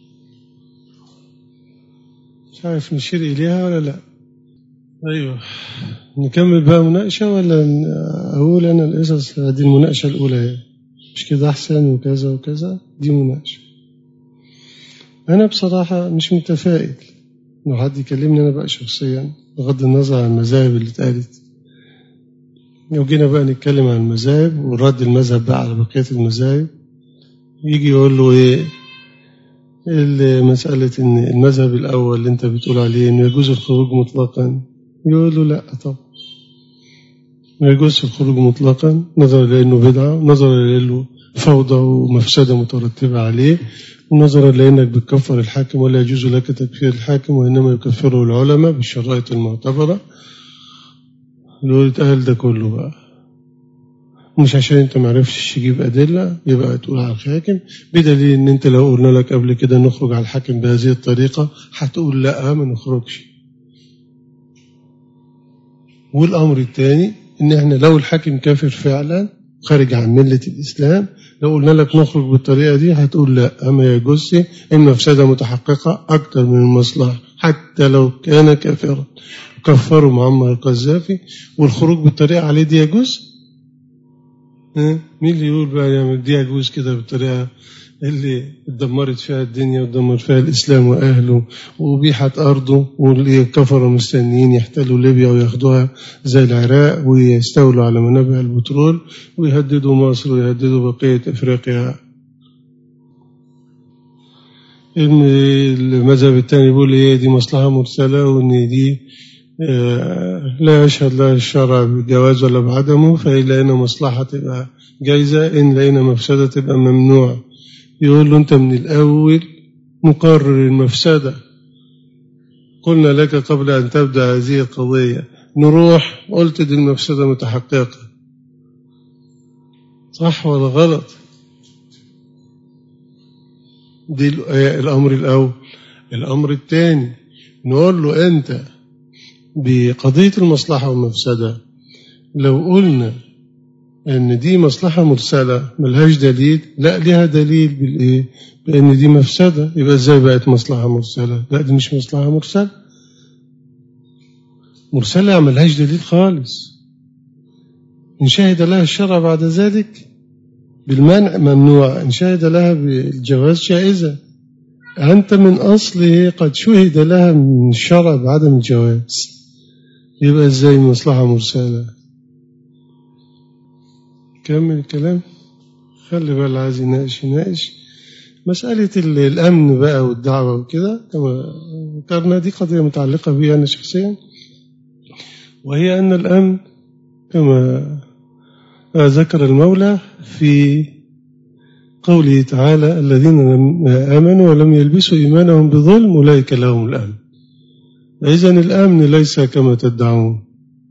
مش عارف نشير إليها ولا لا. أيوة نكمل بقى مناقشة ولا أقول أنا القصص؟ هذه المناقشة الأولى مش كده أحسن وكذا وكذا، دي مناقشة. أنا بصراحة مش متفائل لو حد يكلمني أنا بقى شخصيا بغض النظر عن المذاهب اللي اتقالت. لو جينا بقى نتكلم عن المذاهب ورد المذهب بقى على بقية المذاهب، يجي يقول له إيه مسألة إن المذهب الأول اللي أنت بتقول عليه إنه يجوز الخروج مطلقا، يقول له لا طبعا ما يجوز الخروج مطلقا، نظرا لأنه بدعة، نظرا لأنه فوضى ومفسدة مترتبة عليه، ونظرا لأنك بتكفر الحاكم ولا يجوز لك تكفير الحاكم وإنما يكفره العلماء بالشرائط المعتبرة. لو يتقال ده كله بقى مش عشان انت معرفتش تجيب أدلة يبقى تقول على الحاكم، بدليل ان انت لو قلنا لك قبل كده نخرج على الحاكم بهذه الطريقة هتقول لا ما نخرجش. والأمر الثاني ان احنا لو الحاكم كافر فعلا خارج عن ملة الإسلام، لو قلنا لك نخرج بالطريقة دي هتقول لا ما يجوزش، المفسدة متحققة أكثر من المصلحة حتى لو كان كافرا. كفروا معمر القذافي والخروج بالطريقة عليه دي يجوز؟ مين اللي يقول بقى يعمل دي يجوز كده بالطريقة اللي اتدمرت فيها الدنيا ودمر فيها الإسلام وأهله وبيحت أرضه، واللي كفروا مستنيين يحتلوا ليبيا وياخدوها زي العراق ويستولوا على منابع البترول ويهددوا مصر ويهددوا بقية أفريقيا. المذهب الثاني بيقول إيه دي مصلحة مرسلة وإن دي لا يشهد لها الشرع بالجواز ولا بعدمه، فإن لقينا مصلحة تبقى جايزة، إن لقينا مفسدة تبقى ممنوع. يقول له أنت من الأول مقرر المفسدة، قلنا لك قبل أن تبدأ هذه القضية نروح قلت دي المفسدة متحققة، صح ولا غلط؟ دي الأمر الأول. الأمر الثاني نقول له أنت بقضية المصلحة والمفسدة لو قلنا أن دي مصلحة مرسلة ملهاش دليل، لا لها دليل بالإيه؟ بأن دي مفسدة، يبقى إزاي بقت مصلحة مرسلة؟ لا دي مش مصلحة مرسلة، مرسلة ملهاش دليل خالص. إن شهد لها الشرع بعد ذلك بالمنع ممنوع، إن شهد لها بالجواز جائزة. أنت من أصله قد شهد لها من الشرع بعدم الجواز، يبقى إزاي مصلحة مرسلة؟ كمل الكلام، خلي بقى اللي عايز يناقش يناقش. مسألة الأمن بقى والدعوة وكده كما ذكرنا دي قضية متعلقة بي أنا شخصيا، وهي أن الأمن كما ذكر المولى في قوله تعالى الذين آمنوا ولم يلبسوا إيمانهم بظلم أولئك لهم الأمن. إذن الأمن ليس كما تدعون.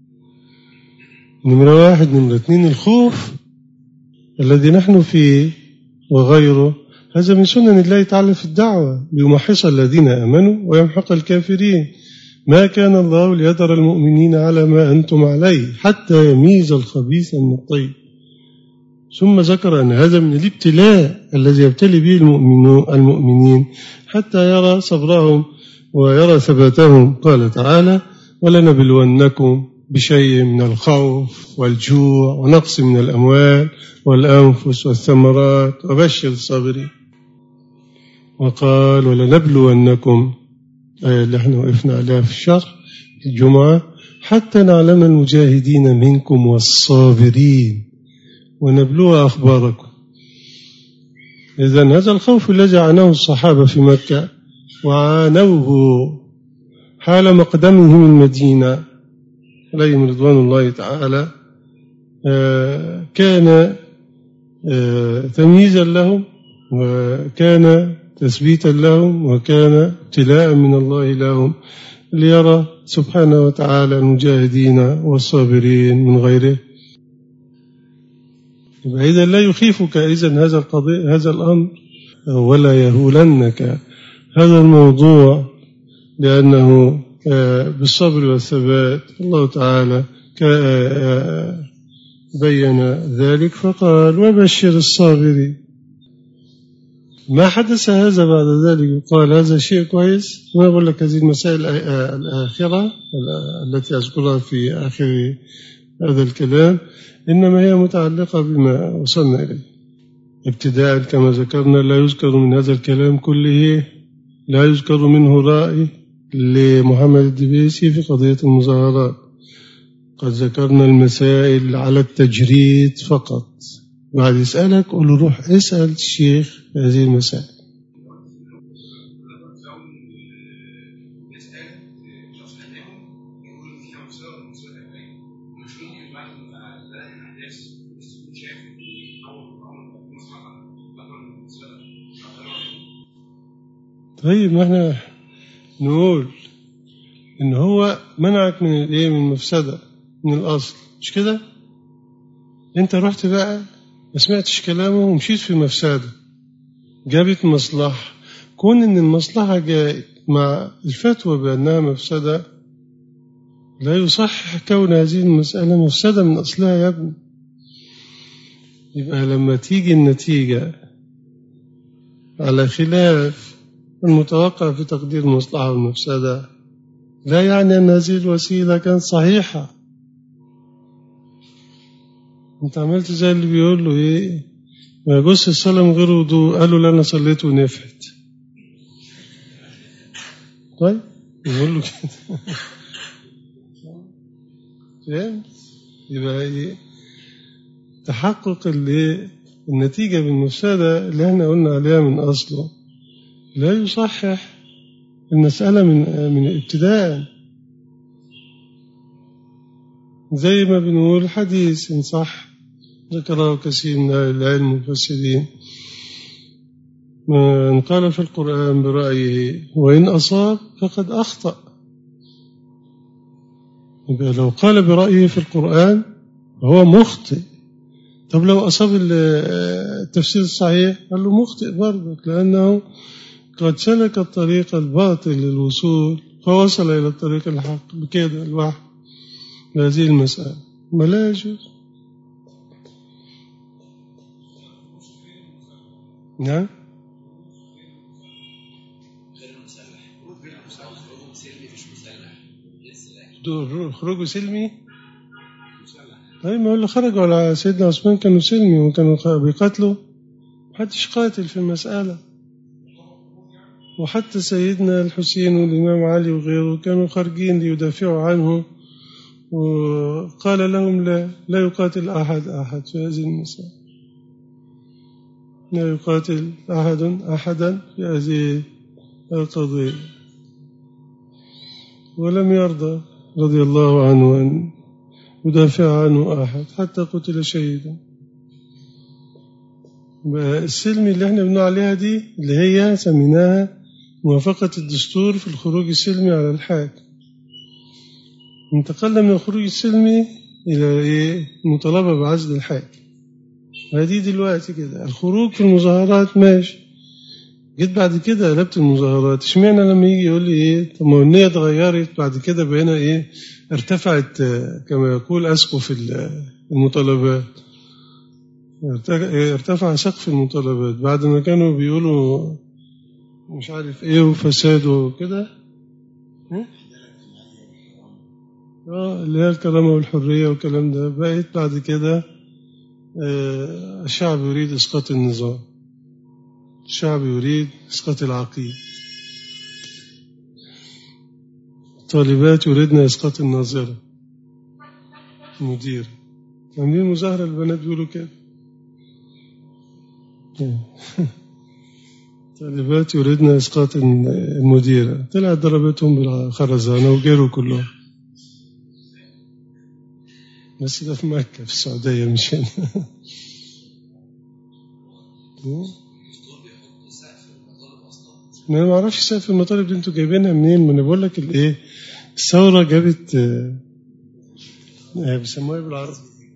نمرة واحد. نمرة اثنين الخوف الذي نحن فيه وغيره هذا من سنن الله تعالى في الدعوة ليمحص الذين آمنوا ويمحق الكافرين. ما كان الله ليذر المؤمنين على ما أنتم عليه حتى يميز الخبيث من الطيب. ثم ذكر أن هذا من الابتلاء الذي يبتلي به المؤمنين حتى يرى صبرهم ويرى ثباتهم. قال تعالى ولنبلونكم بشيء من الخوف والجوع ونقص من الأموال والأنفس والثمرات وبشر الصابرين. وقال ولنبلونكم آية اللي احنا وقفنا عليها في الشرح الجمعة حتى نعلم المجاهدين منكم والصابرين ونبلو أخباركم. إذن هذا الخوف الذي عاناه الصحابة في مكة وعانوه حال مقدمهم المدينة عليهم رضوان الله تعالى كان تمييزا لهم وكان تثبيتا لهم وكان ابتلاء من الله لهم ليرى سبحانه وتعالى المجاهدين والصابرين من غيره. إذا لا يخيفك إذن هذا القضية هذا الأمر ولا يهولنك هذا الموضوع، لأنه بالصبر والثبات الله تعالى بين ذلك فقال وبشر الصابرين. ما حدث هذا بعد ذلك قال هذا شيء كويس. ما أقول لك هذه المسائل الآخرة التي أذكرها في آخر هذا الكلام إنما هي متعلقة بما وصلنا إليه ابتداء. كما ذكرنا لا يذكر من هذا الكلام كله لا يذكر منه رأي لمحمد الدبيسي في قضية المظاهرات. قد ذكرنا المسائل على التجريد فقط. بعد يسألك قل له روح اسأل الشيخ هذه المسائل. طيب ما احنا نقول ان هو منعك من الايه، من المفسده من الاصل، مش كده؟ انت رحت بقى ما سمعتش كلامه ومشيت في مفسده جابت مصلحه. كون ان المصلحه جاءت مع الفتوى بانها مفسده لا يصحح كون هذه المساله مفسده من اصلها يا ابني. يبقى لما تيجي النتيجه على خلاف المتوقع في تقدير المصلحه والمفسده لا يعني أن هذه الوسيلة كانت صحيحة. أنت عملت زي اللي بيقول له إيه، ما يجوز الصلاة من غير وضوء، قال له لا أنا صليت ونفعت. طيب يقول له كده فهمت؟ يبقى إيه تحقق اللي النتيجة بالمفسدة اللي احنا قلنا عليها من أصله لا يصحح المسألة من من ابتداء. زي ما بنقول حديث إن صح ذكره كثير من العلم المفسرين، من قال في القرآن برأيه وإن أصاب فقد أخطأ. يبقى لو قال برأيه في القرآن فهو مخطئ. طب لو أصاب التفسير الصحيح قال له مخطئ برضه، لأنه قد سلك الطريق الباطل للوصول فوصل إلى الطريق الحق بكده الواحد بهذه المسألة ما لا يجوز. نعم خروجه سلمي. طيب ما هو اللي خرجوا على سيدنا عثمان كانوا سلمي وكانوا بيقاتلوا، محدش قاتل في المسألة. وحتى سيدنا الحسين والإمام علي وغيره كانوا خارجين ليدافعوا عنه، وقال لهم لا لا يقاتل أحد أحد في هذه المسألة، لا يقاتل أحد أحدا في هذه القضية. ولم يرضى رضي الله عنه أن يدافع عنه أحد حتى قتل شهيدا. السلم اللي احنا بنقول عليها دي اللي هي سميناها موافقة الدستور في الخروج السلمي على الحاكم. انتقلنا من الخروج السلمي إلى إيه؟ المطالبة بعزل الحاكم. هذه دلوقتي كده الخروج في المظاهرات ماشي، جيت بعد كده قلبت المظاهرات. اشمعنى لما يجي يقول لي ايه طب ما النية اتغيرت بعد كده بقينا ايه ارتفعت كما يقول اسقف المطالبات، ارتفع سقف المطالبات بعد ما كانوا بيقولوا مش عارف ايه وفساد وكده. اه اللي هي الكرامة والحرية والكلام ده، بقيت بعد كده آه الشعب يريد اسقاط النظام، الشعب يريد اسقاط العقيد، الطالبات يريدن اسقاط الناظرة المدير. عاملين مظاهرة البنات بيقولوا كده طالبات يريدن اسقاط المديرة، طلعت ضربتهم بالخرزانة وجروا كلهم. بس ده في مكة في السعودية مش هنا ما اعرفش سقف المطالب دي انتوا جايبينها منين. ما انا بقول لك الايه الثوره جابت بيسموها ايه بالعربي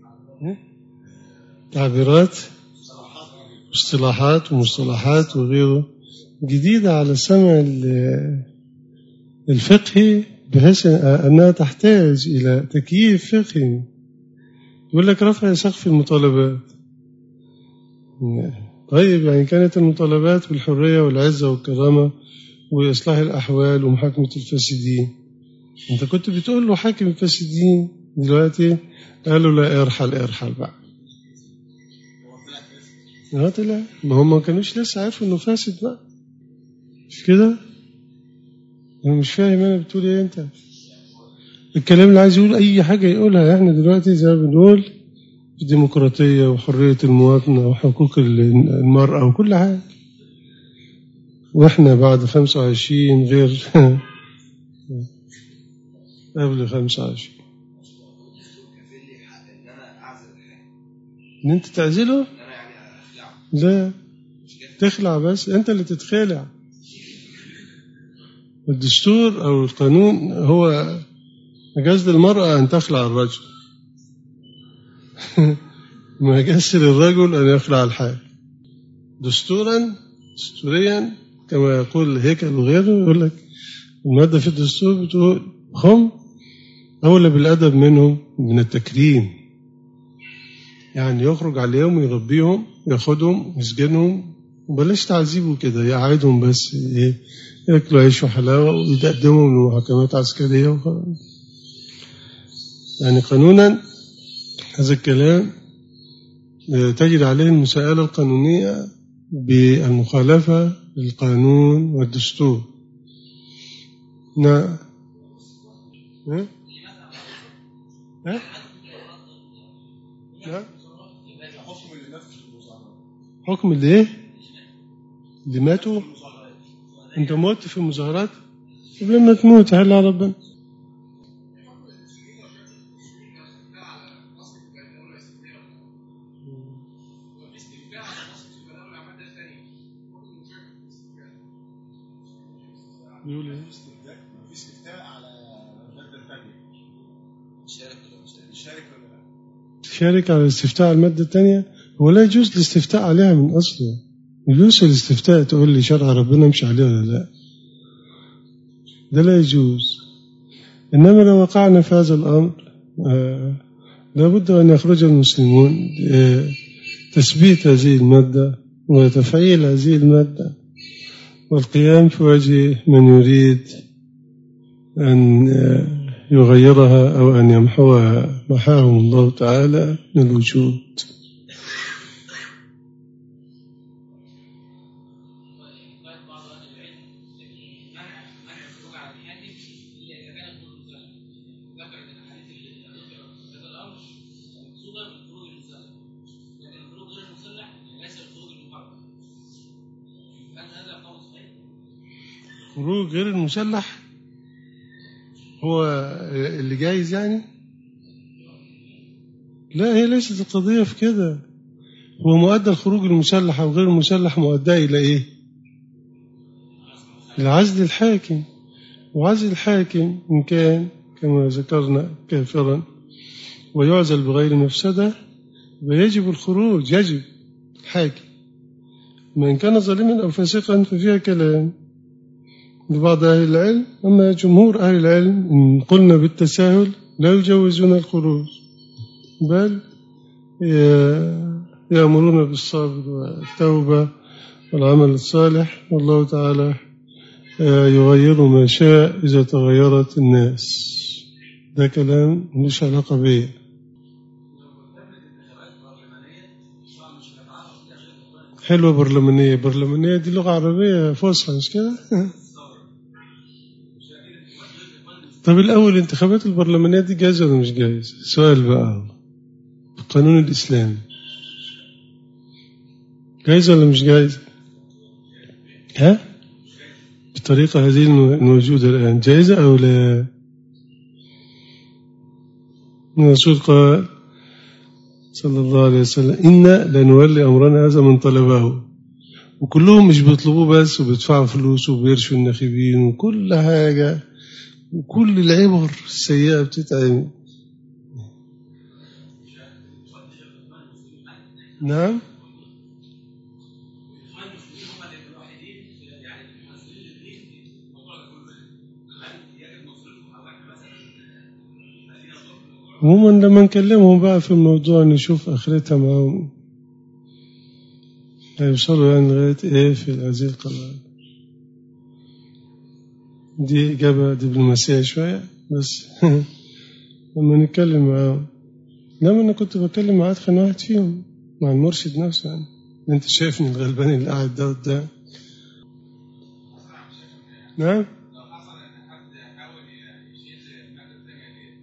تعبيرات اصطلاحات ومصطلحات وغيره جديده على السمع الفقهي بحيث انها تحتاج الى تكييف فقهي. يقول لك رفع سقف المطالبات. طيب يعني كانت المطالبات بالحرية والعزة والكرامة وإصلاح الأحوال ومحاكمة الفاسدين. أنت كنت بتقول له حاكم الفاسدين، دلوقتي قالوا لا ارحل ارحل بقى. لا طلع ما هم ما كانوش لسه عارفوا إنه فاسد بقى، مش كده؟ أنا مش فاهم أنا بتقول إيه أنت. الكلام اللي عايز يقول أي حاجة يقولها. احنا دلوقتي زي ما بنقول الديمقراطية وحرية المواطنة وحقوق المرأة وكل حاجة، واحنا بعد خمسة وعشرين غير قبل خمسة وعشرين. ان انت تعزله؟ لا، تخلع بس، انت اللي تتخلع. الدستور او القانون هو مجاز للمرأة ان تخلع الرجل ما يجاز للرجل ان يخلع الحاكم. دستورا دستوريا كما يقول هيكل وغيره، يقول لك المادة في الدستور بتقول هم أولى بالأدب منهم من التكريم، يعني يخرج عليهم ويربيهم، ياخدهم يسجنهم، وبلاش تعذيبه كده، يقعدهم بس ايه، ياكلوا عيش وحلاوة ويتقدموا من محاكمات عسكرية وخلاص. يعني قانونا هذا الكلام تجري عليه المساءلة القانونية بالمخالفة للقانون والدستور. نعم. ها؟ ها؟ ها؟ حكم اللي ايه؟ اللي ماتوا؟ انت موت في المظاهرات؟ طب لما تموت هل على ربنا؟ يقول ايه؟ في استفتاء على المادة الثانية. تشارك ولا تشارك ولا لا؟ تشارك على الاستفتاء على المادة الثانية؟ هو لا يجوز الاستفتاء عليها من أصله. يجوز الاستفتاء تقول لي شرع ربنا امشي عليه ولا لا؟ ده لا يجوز. إنما لو وقعنا في هذا الأمر آه لابد أن يخرج المسلمون آه تثبيت هذه المادة وتفعيل هذه المادة والقيام في وجه من يريد أن يغيرها أو أن يمحوها محاهم الله تعالى من الوجود. خروج غير المسلح هو اللي جايز يعني؟ لا، هي ليست القضية في كده. هو مؤدى الخروج المسلح أو غير المسلح مؤدى إلى إيه؟ العزل الحاكم. وعزل الحاكم إن كان كما ذكرنا كافرا ويعزل بغير مفسدة فيجب الخروج، يجب الحاكم. ما إن كان ظالما أو فاسقا ففيها كلام لبعض أهل العلم، أما جمهور أهل العلم إن قلنا بالتساهل لا يجوزون الخروج، بل يأمرون بالصبر والتوبة والعمل الصالح، والله تعالى يغير ما شاء إذا تغيرت الناس. ده كلام مش علاقة بيه. حلوة برلمانية. برلمانية دي لغة عربية فصحى مش كده؟ طب الأول انتخابات البرلمانية دي جايزة ولا مش جايزة؟ سؤال بقى. القانون الإسلامي جايزة ولا مش جايزة؟ ها؟ بالطريقة هذه الموجودة الآن جايزة أو لا؟ الرسول قال صلى الله عليه وسلم إنا لنولي أمرنا هذا من طلبه، وكلهم مش بيطلبوه بس وبيدفعوا فلوس وبيرشوا الناخبين وكل حاجة وكل العبر السيئة بتتعمل. نعم. عموما لما نكلمهم بقى في الموضوع نشوف آخرتها معهم هيوصلوا يعني لغاية إيه في هذه القضايا. دي إجابة دبلوماسية شوية بس لما نتكلم معهم. لما أنا كنت بتكلم مع أدخل واحد فيهم مع المرشد نفسه، يعني أنت شايفني الغلبان اللي قاعد ده قدام. نعم.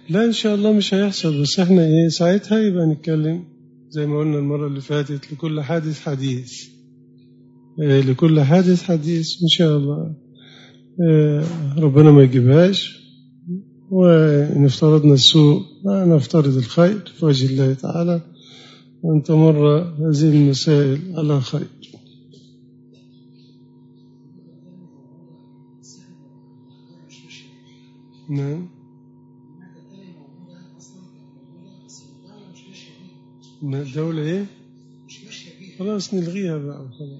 لا إن شاء الله مش هيحصل، بس احنا ايه ساعتها يبقى نتكلم زي ما قلنا المرة اللي فاتت، لكل حادث حديث، إيه لكل حادث حديث إن شاء الله. إيه ربنا ما يجيبهاش، وإن افترضنا السوء نفترض الخير في وجه الله تعالى، وأن تمر هذه المسائل على خير. نعم. ما الدولة ايه؟ خلاص نلغيها بقى خلاص.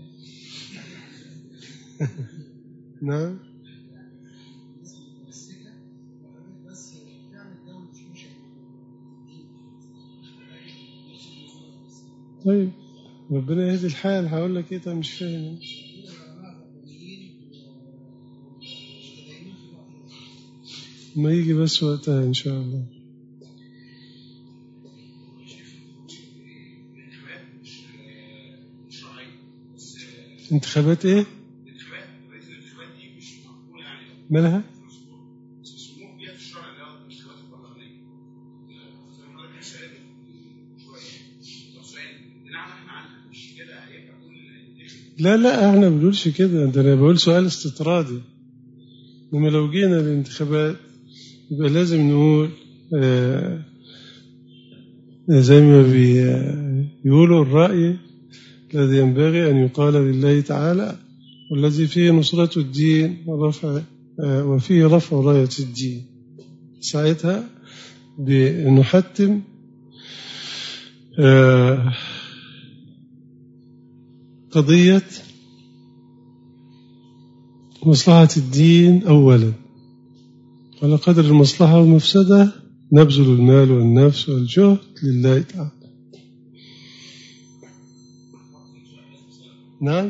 نعم. طيب ربنا يهدي الحال. هقول لك ايه؟ طيب مش فاهم. ما يجي بس وقتها ان شاء الله. انتخابات ايه؟ مالها؟ لا لا احنا ما بنقولش كده، ده انا بقول سؤال استطرادي. لما لو جينا للانتخابات يبقى لازم نقول آه زي ما بيقولوا الرأي الذي ينبغي أن يقال لله تعالى، والذي فيه نصرة الدين ورفع آه وفيه رفع راية الدين. ساعتها بنحتم آه قضية مصلحة الدين أولا، على قدر المصلحة والمفسدة نبذل المال والنفس والجهد لله تعالى. نعم.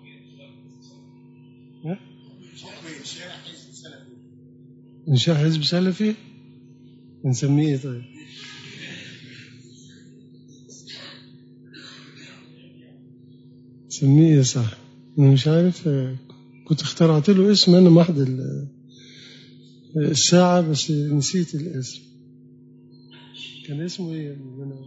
إنشاء حزب سلفي نسميه طيب. نسميه صح. أنا مش عارف، كنت اخترعت له اسم أنا محض الساعة بس نسيت الاسم. كان اسمه ايه اللي انا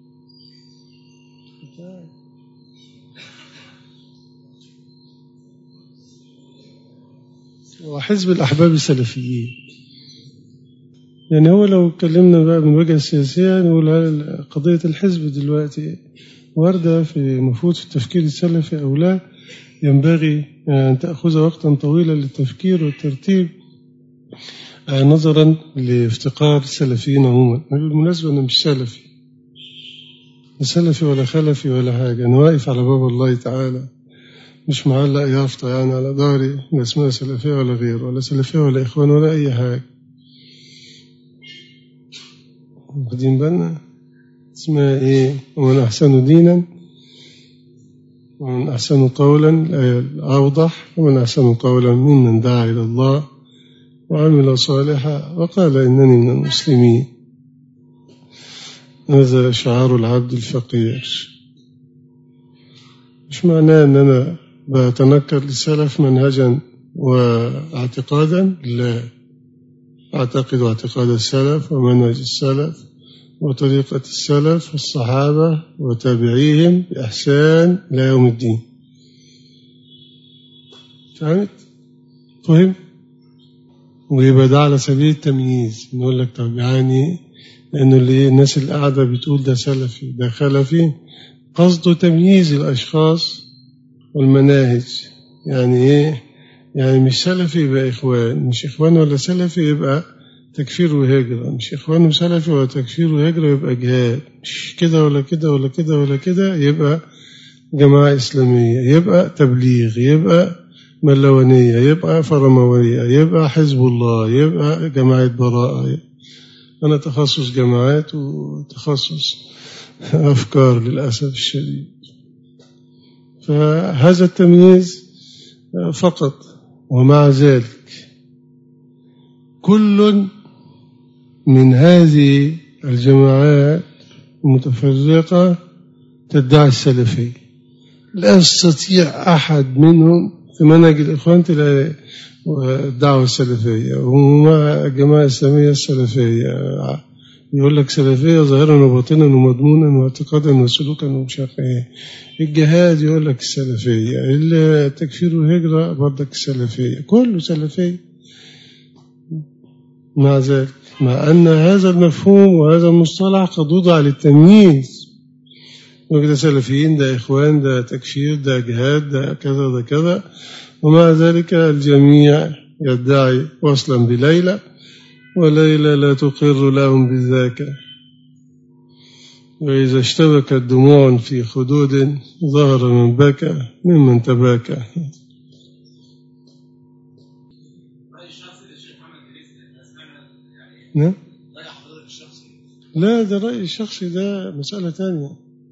وحزب الأحباب السلفيين. يعني هو لو اتكلمنا بقى من وجهة سياسية نقول هل قضية الحزب دلوقتي واردة في مفروض في التفكير السلفي أو لا؟ ينبغي أن تأخذ وقتا طويلا للتفكير والترتيب نظرا لافتقار السلفيين عموما. بالمناسبة أنا مش سلفي، لا سلفي ولا خلفي ولا حاجة، أنا واقف على باب الله تعالى، مش معلق يافطة يعني على داري لا اسمها سلفية ولا غير، ولا سلفية ولا إخوان ولا أي حاجة. واخدين بالنا؟ اسمها إيه؟ ومن أحسن دينا ومن أحسن قولا أوضح، ومن أحسن قولا ممن دعا إلى الله وعمل صالحا وقال إنني من المسلمين. هذا شعار العبد الفقير. مش معناه أن أنا بتنكر للسلف منهجا واعتقادا، لا، أعتقد اعتقاد السلف ومنهج السلف وطريقة السلف والصحابة وتابعيهم بإحسان إلى يوم الدين. فهمت؟ فهم؟ ويبقى ده على سبيل التمييز. نقول لك طب يعني لأنه اللي الناس اللي قاعدة بتقول ده سلفي ده خلفي، قصده تمييز الأشخاص والمناهج. يعني إيه؟ يعني مش سلفي يبقى إخوان، مش إخوان ولا سلفي يبقى تكفير وهجرة، مش إخوان وسلفي ولا تكفير وهجرة يبقى جهاد، مش كده ولا كده ولا كده ولا كده يبقى جماعة إسلامية، يبقى تبليغ، يبقى ملونية، يبقى فرموية، يبقى حزب الله، يبقى جماعة براءة. أنا تخصص جماعات وتخصص أفكار للأسف الشديد. فهذا التمييز فقط. ومع ذلك كل من هذه الجماعات المتفرقة تدعي السلفية. لا يستطيع أحد منهم في منهج الإخوان تلاقي والدعوة السلفية ومع الجماعة الإسلامية السلفية، يقول لك سلفية ظاهرا وباطنا ومضمونا واعتقادا وسلوكا ومش عارف ايه. الجهاد يقول لك السلفية، التكفير والهجرة برضك السلفية، كله سلفية. مع ذلك مع أن هذا المفهوم وهذا المصطلح قد وضع للتمييز، وكده سلفيين ده إخوان ده تكفير ده جهاد ده كذا ده كذا، ومع ذلك الجميع يدعي وصلا بليلى وليلى لا تقر لهم بذاك. وإذا اشتبكت دموع في خدود ظهر من بكى ممن تباكى. نعم؟ لا، ده رأيي الشخصي ده مسألة تانية.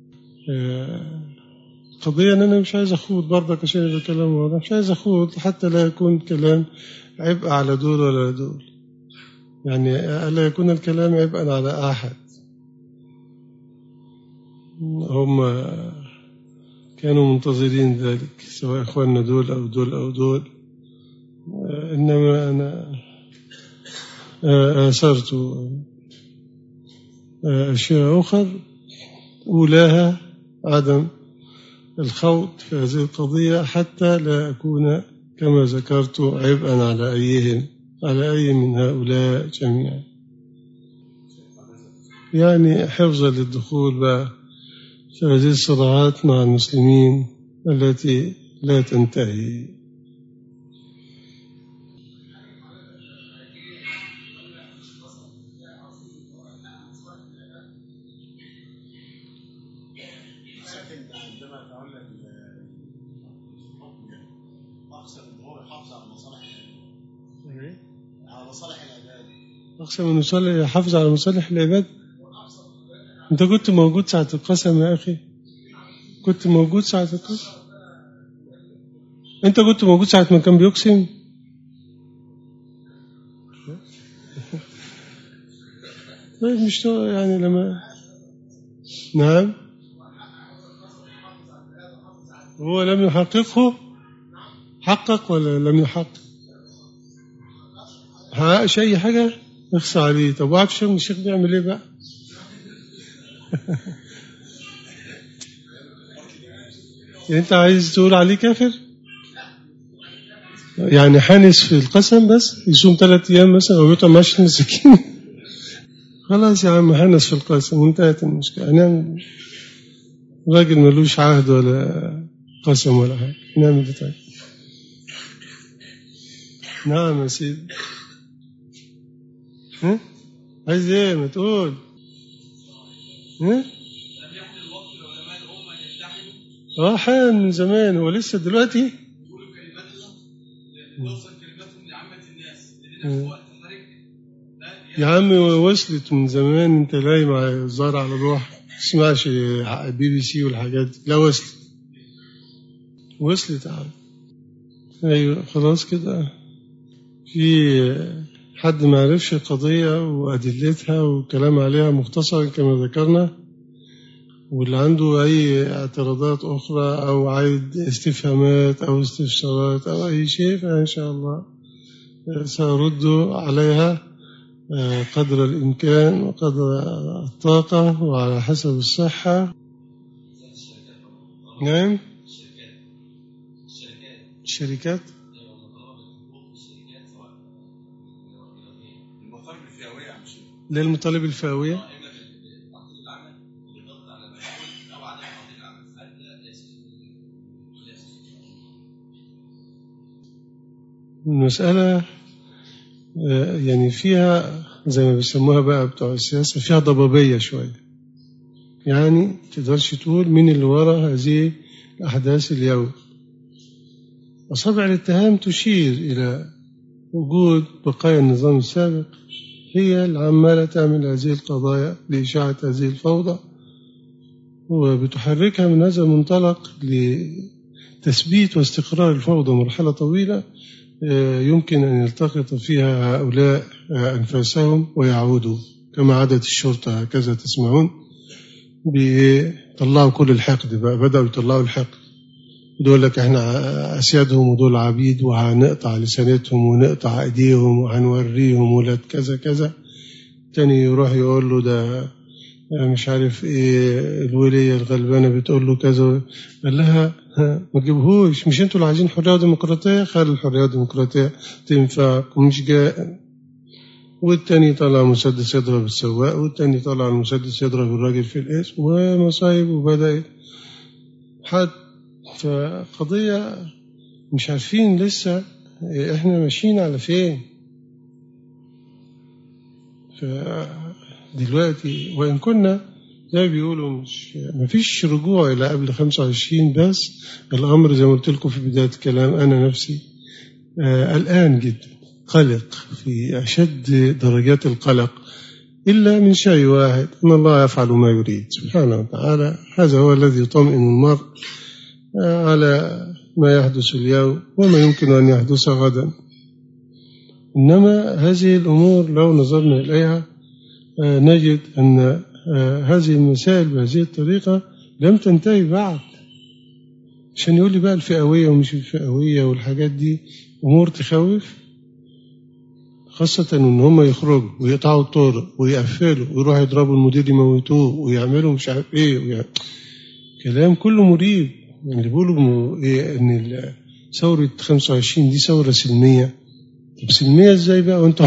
قضية أن أنا مش عايز أخوض برضك عشان يبقى كلام واضح، مش عايز أخوض حتى لا يكون كلام عبء على دول ولا دول، يعني ألا يكون الكلام عبء على أحد. هم كانوا منتظرين ذلك سواء إخواننا دول أو دول أو دول، إنما أنا أثرت أشياء أخرى أولاها عدم الخوض في هذه القضية حتى لا أكون كما ذكرت عبئا على أيهم على أي من هؤلاء جميعا، يعني حفظا للدخول بقى في هذه الصراعات مع المسلمين التي لا تنتهي. أقسم أن يصلي يحافظ على مصالح العباد. أنت كنت موجود ساعة القسم يا أخي؟ كنت موجود ساعة القسم؟ أنت كنت موجود ساعة ما كان بيقسم؟ طيب مش يعني لما نعم هو لم يحققه، حقق ولا لم يحقق؟ حققش أي حاجة؟ اخصى عليه. طب وعارف شو الشيخ بيعمل ايه بقى؟ يعني انت عايز تقول عليه كافر؟ يعني حانس في القسم بس يصوم ثلاث ايام مثلا او يطعم عشر مساكين؟ خلاص يا عم حانس في القسم وانتهت المشكله. يعني راجل ملوش عهد ولا قسم ولا حاجه، نعمل ايه طيب؟ نعم يا سيدي. ها؟ عايز ايه ما تقول؟ ها؟ اه حان من زمان، هو لسه دلوقتي يقولوا كلمات الله توصل كلماتهم لعامة الناس لأننا في وقت حرج. يا عم وصلت من زمان، انت لاي مع الزهر على روح تسمعش بي بي سي والحاجات دي. لا وصلت وصلت يا عم. ايوه خلاص كده. في حد ما عرفش القضية وأدلتها والكلام عليها مختصرا كما ذكرنا، واللي عنده أي اعتراضات أخرى أو عايز استفهامات أو استفسارات أو أي شيء فإن شاء الله سأرد عليها قدر الإمكان وقدر الطاقة وعلى حسب الصحة. نعم الشركات للمطالب الفئوية. المسألة يعني فيها زي ما بيسموها بقى بتوع السياسة فيها ضبابية شوية، يعني تقدرش تقول مين اللي وراء هذه الأحداث اليوم. أصابع الاتهام تشير إلى وجود بقايا النظام السابق هي العمالة تعمل هذه القضايا لإشاعة هذه الفوضى، وبتحركها من هذا المنطلق لتثبيت واستقرار الفوضى مرحلة طويلة يمكن أن يلتقط فيها هؤلاء أنفاسهم ويعودوا كما عادت الشرطة هكذا تسمعون بيطلعوا كل الحقد بقى، بدأوا يطلعوا الحقد ودول لك احنا أسيادهم ودول عبيد، وهنقطع لسانتهم ونقطع أيديهم وهنوريهم ولاد كذا كذا. تاني يروح يقول له ده مش عارف ايه، الولية الغلبانة بتقول له كذا، قال لها ما تجيبهوش، مش انتوا اللي عايزين حرية وديمقراطية، خلي الحرية والديمقراطية تنفعكم، مش جاء. والتاني طلع مسدس يضرب السواق، والتاني طلع المسدس يضرب الراجل في الاسم، ومصايب وبدأت حتى فقضية مش عارفين لسه احنا ماشيين على فين. فدلوقتي وإن كنا زي بيقولوا مش مفيش رجوع إلى قبل خمسة وعشرين، بس الأمر زي ما قلت لكم في بداية الكلام أنا نفسي آه الآن جدا قلق في أشد درجات القلق، إلا من شيء واحد، أن الله يفعل ما يريد سبحانه وتعالى. هذا هو الذي يطمئن المرء آه على ما يحدث اليوم وما يمكن أن يحدث غدا. إنما هذه الأمور لو نظرنا إليها آه نجد أن آه هذه المسائل بهذه الطريقة لم تنتهي بعد. عشان يقول لي بقى الفئوية ومش الفئوية والحاجات دي أمور تخوف، خاصة إن هم يخرجوا ويقطعوا الطرق ويقفلوا ويروحوا يضربوا المدير يموتوه ويعملوا مش عارف إيه ويعمل. كلام كله مريب. يعني اللي بيقولوا إيه إن ثورة خمسة وعشرين دي ثورة سلمية. طب سلمية إزاي بقى وأنتوا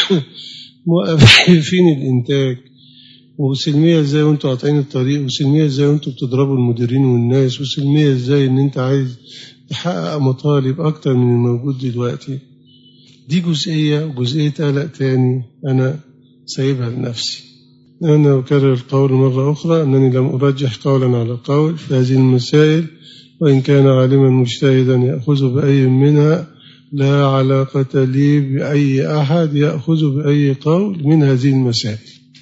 موقفين الإنتاج؟ وسلمية إزاي وأنتوا قاطعين الطريق؟ وسلمية إزاي وأنتوا بتضربوا المديرين والناس؟ وسلمية إزاي إن أنت عايز تحقق مطالب أكتر من الموجود دلوقتي؟ دي جزئية، وجزئية قلق تاني أنا سايبها لنفسي. أنا أكرر القول مرة أخرى أنني لم أرجح قولا على قول في هذه المسائل، وإن كان عالما مجتهدا يأخذ بأي منها، لا علاقة لي بأي أحد يأخذ بأي قول من هذه المسائل.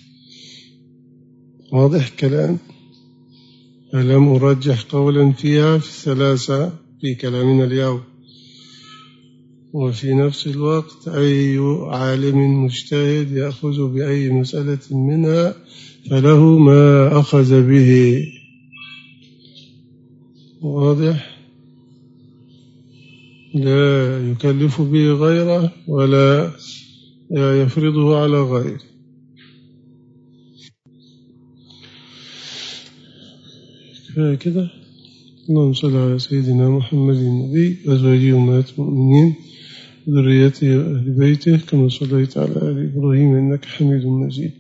واضح الكلام؟ فلم أرجح قولا فيها في الثلاثة في كلامنا اليوم. وفي نفس الوقت أي عالم مجتهد يأخذ بأي مسألة منها فله ما أخذ به. واضح؟ لا يكلف به غيره ولا يفرضه على غيره. كده اللهم صل على سيدنا محمد النبي وأزواجه أمهات المؤمنين وذريته وأهل بيته كما صليت على آل إبراهيم إنك حميد مجيد.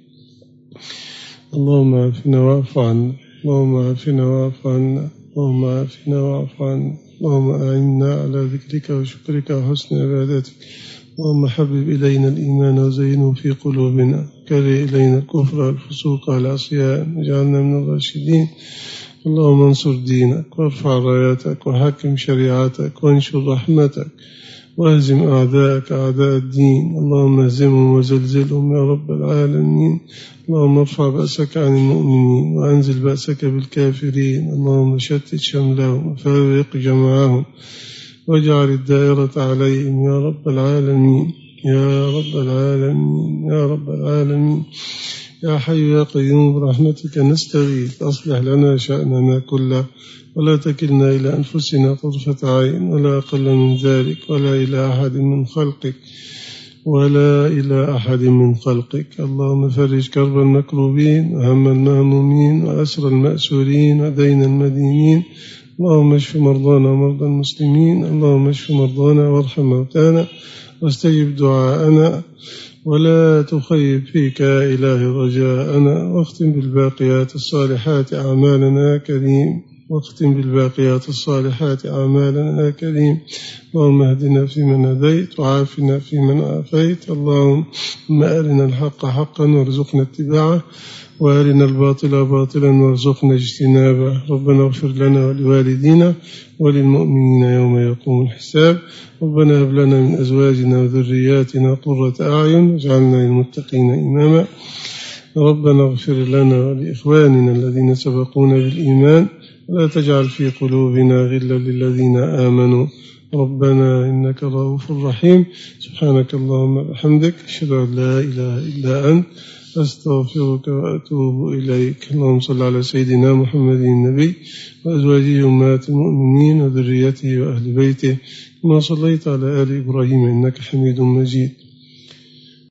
اللهم عافنا واعف عنا، اللهم عافنا واعف عنا، اللهم عافنا واعف عنا، اللهم أعنا على ذكرك وشكرك وحسن عبادتك. اللهم حبب إلينا الإيمان وزينه في قلوبنا، كره إلينا الكفر والفسوق والعصيان واجعلنا من الراشدين. اللهم انصر دينك وارفع راياتك وحكم شريعتك وانشر رحمتك واهزم أعداءك أعداء الدين. اللهم اهزمهم وزلزلهم يا رب العالمين. اللهم ارفع بأسك عن المؤمنين وأنزل بأسك بالكافرين. اللهم شتت شملهم وفرق جمعهم واجعل الدائرة عليهم يا رب العالمين يا رب العالمين يا رب العالمين. يا حي يا قيوم برحمتك نستغيث، أصلح لنا شأننا كله ولا تكلنا إلى أنفسنا طرفة عين ولا أقل من ذلك، ولا إلى أحد من خلقك ولا إلى أحد من خلقك. اللهم فرج كرب المكروبين وهم المهمومين وأسر المأسورين ودين المدينين. اللهم اشف مرضانا ومرضى المسلمين. اللهم اشف مرضانا وارحم موتانا واستجب دعاءنا ولا تخيب فيك يا إلهي رجاءنا. واختم بالباقيات الصالحات أعمالنا كريم واختم بالباقيات الصالحات أعمالنا كريم. اللهم اهدنا فيمن هديت وعافنا فيمن عافيت. اللهم أرنا الحق حقا وارزقنا اتباعه وأرنا الباطل باطلا وارزقنا اجتنابه. ربنا اغفر لنا ولوالدينا وللمؤمنين يوم يقوم الحساب. ربنا هب لنا من أزواجنا وذرياتنا قرة أعين واجعلنا للمتقين إماما. ربنا اغفر لنا ولإخواننا الذين سبقونا بالإيمان ولا تجعل في قلوبنا غلا للذين آمنوا ربنا إنك رؤوف رحيم. سبحانك اللهم وبحمدك أشهد أن لا إله إلا أنت أستغفرك وأتوب إليك. اللهم صل على سيدنا محمد النبي وأزواجه أمهات المؤمنين وذريته وأهل بيته كما صليت على آل إبراهيم إنك حميد مجيد.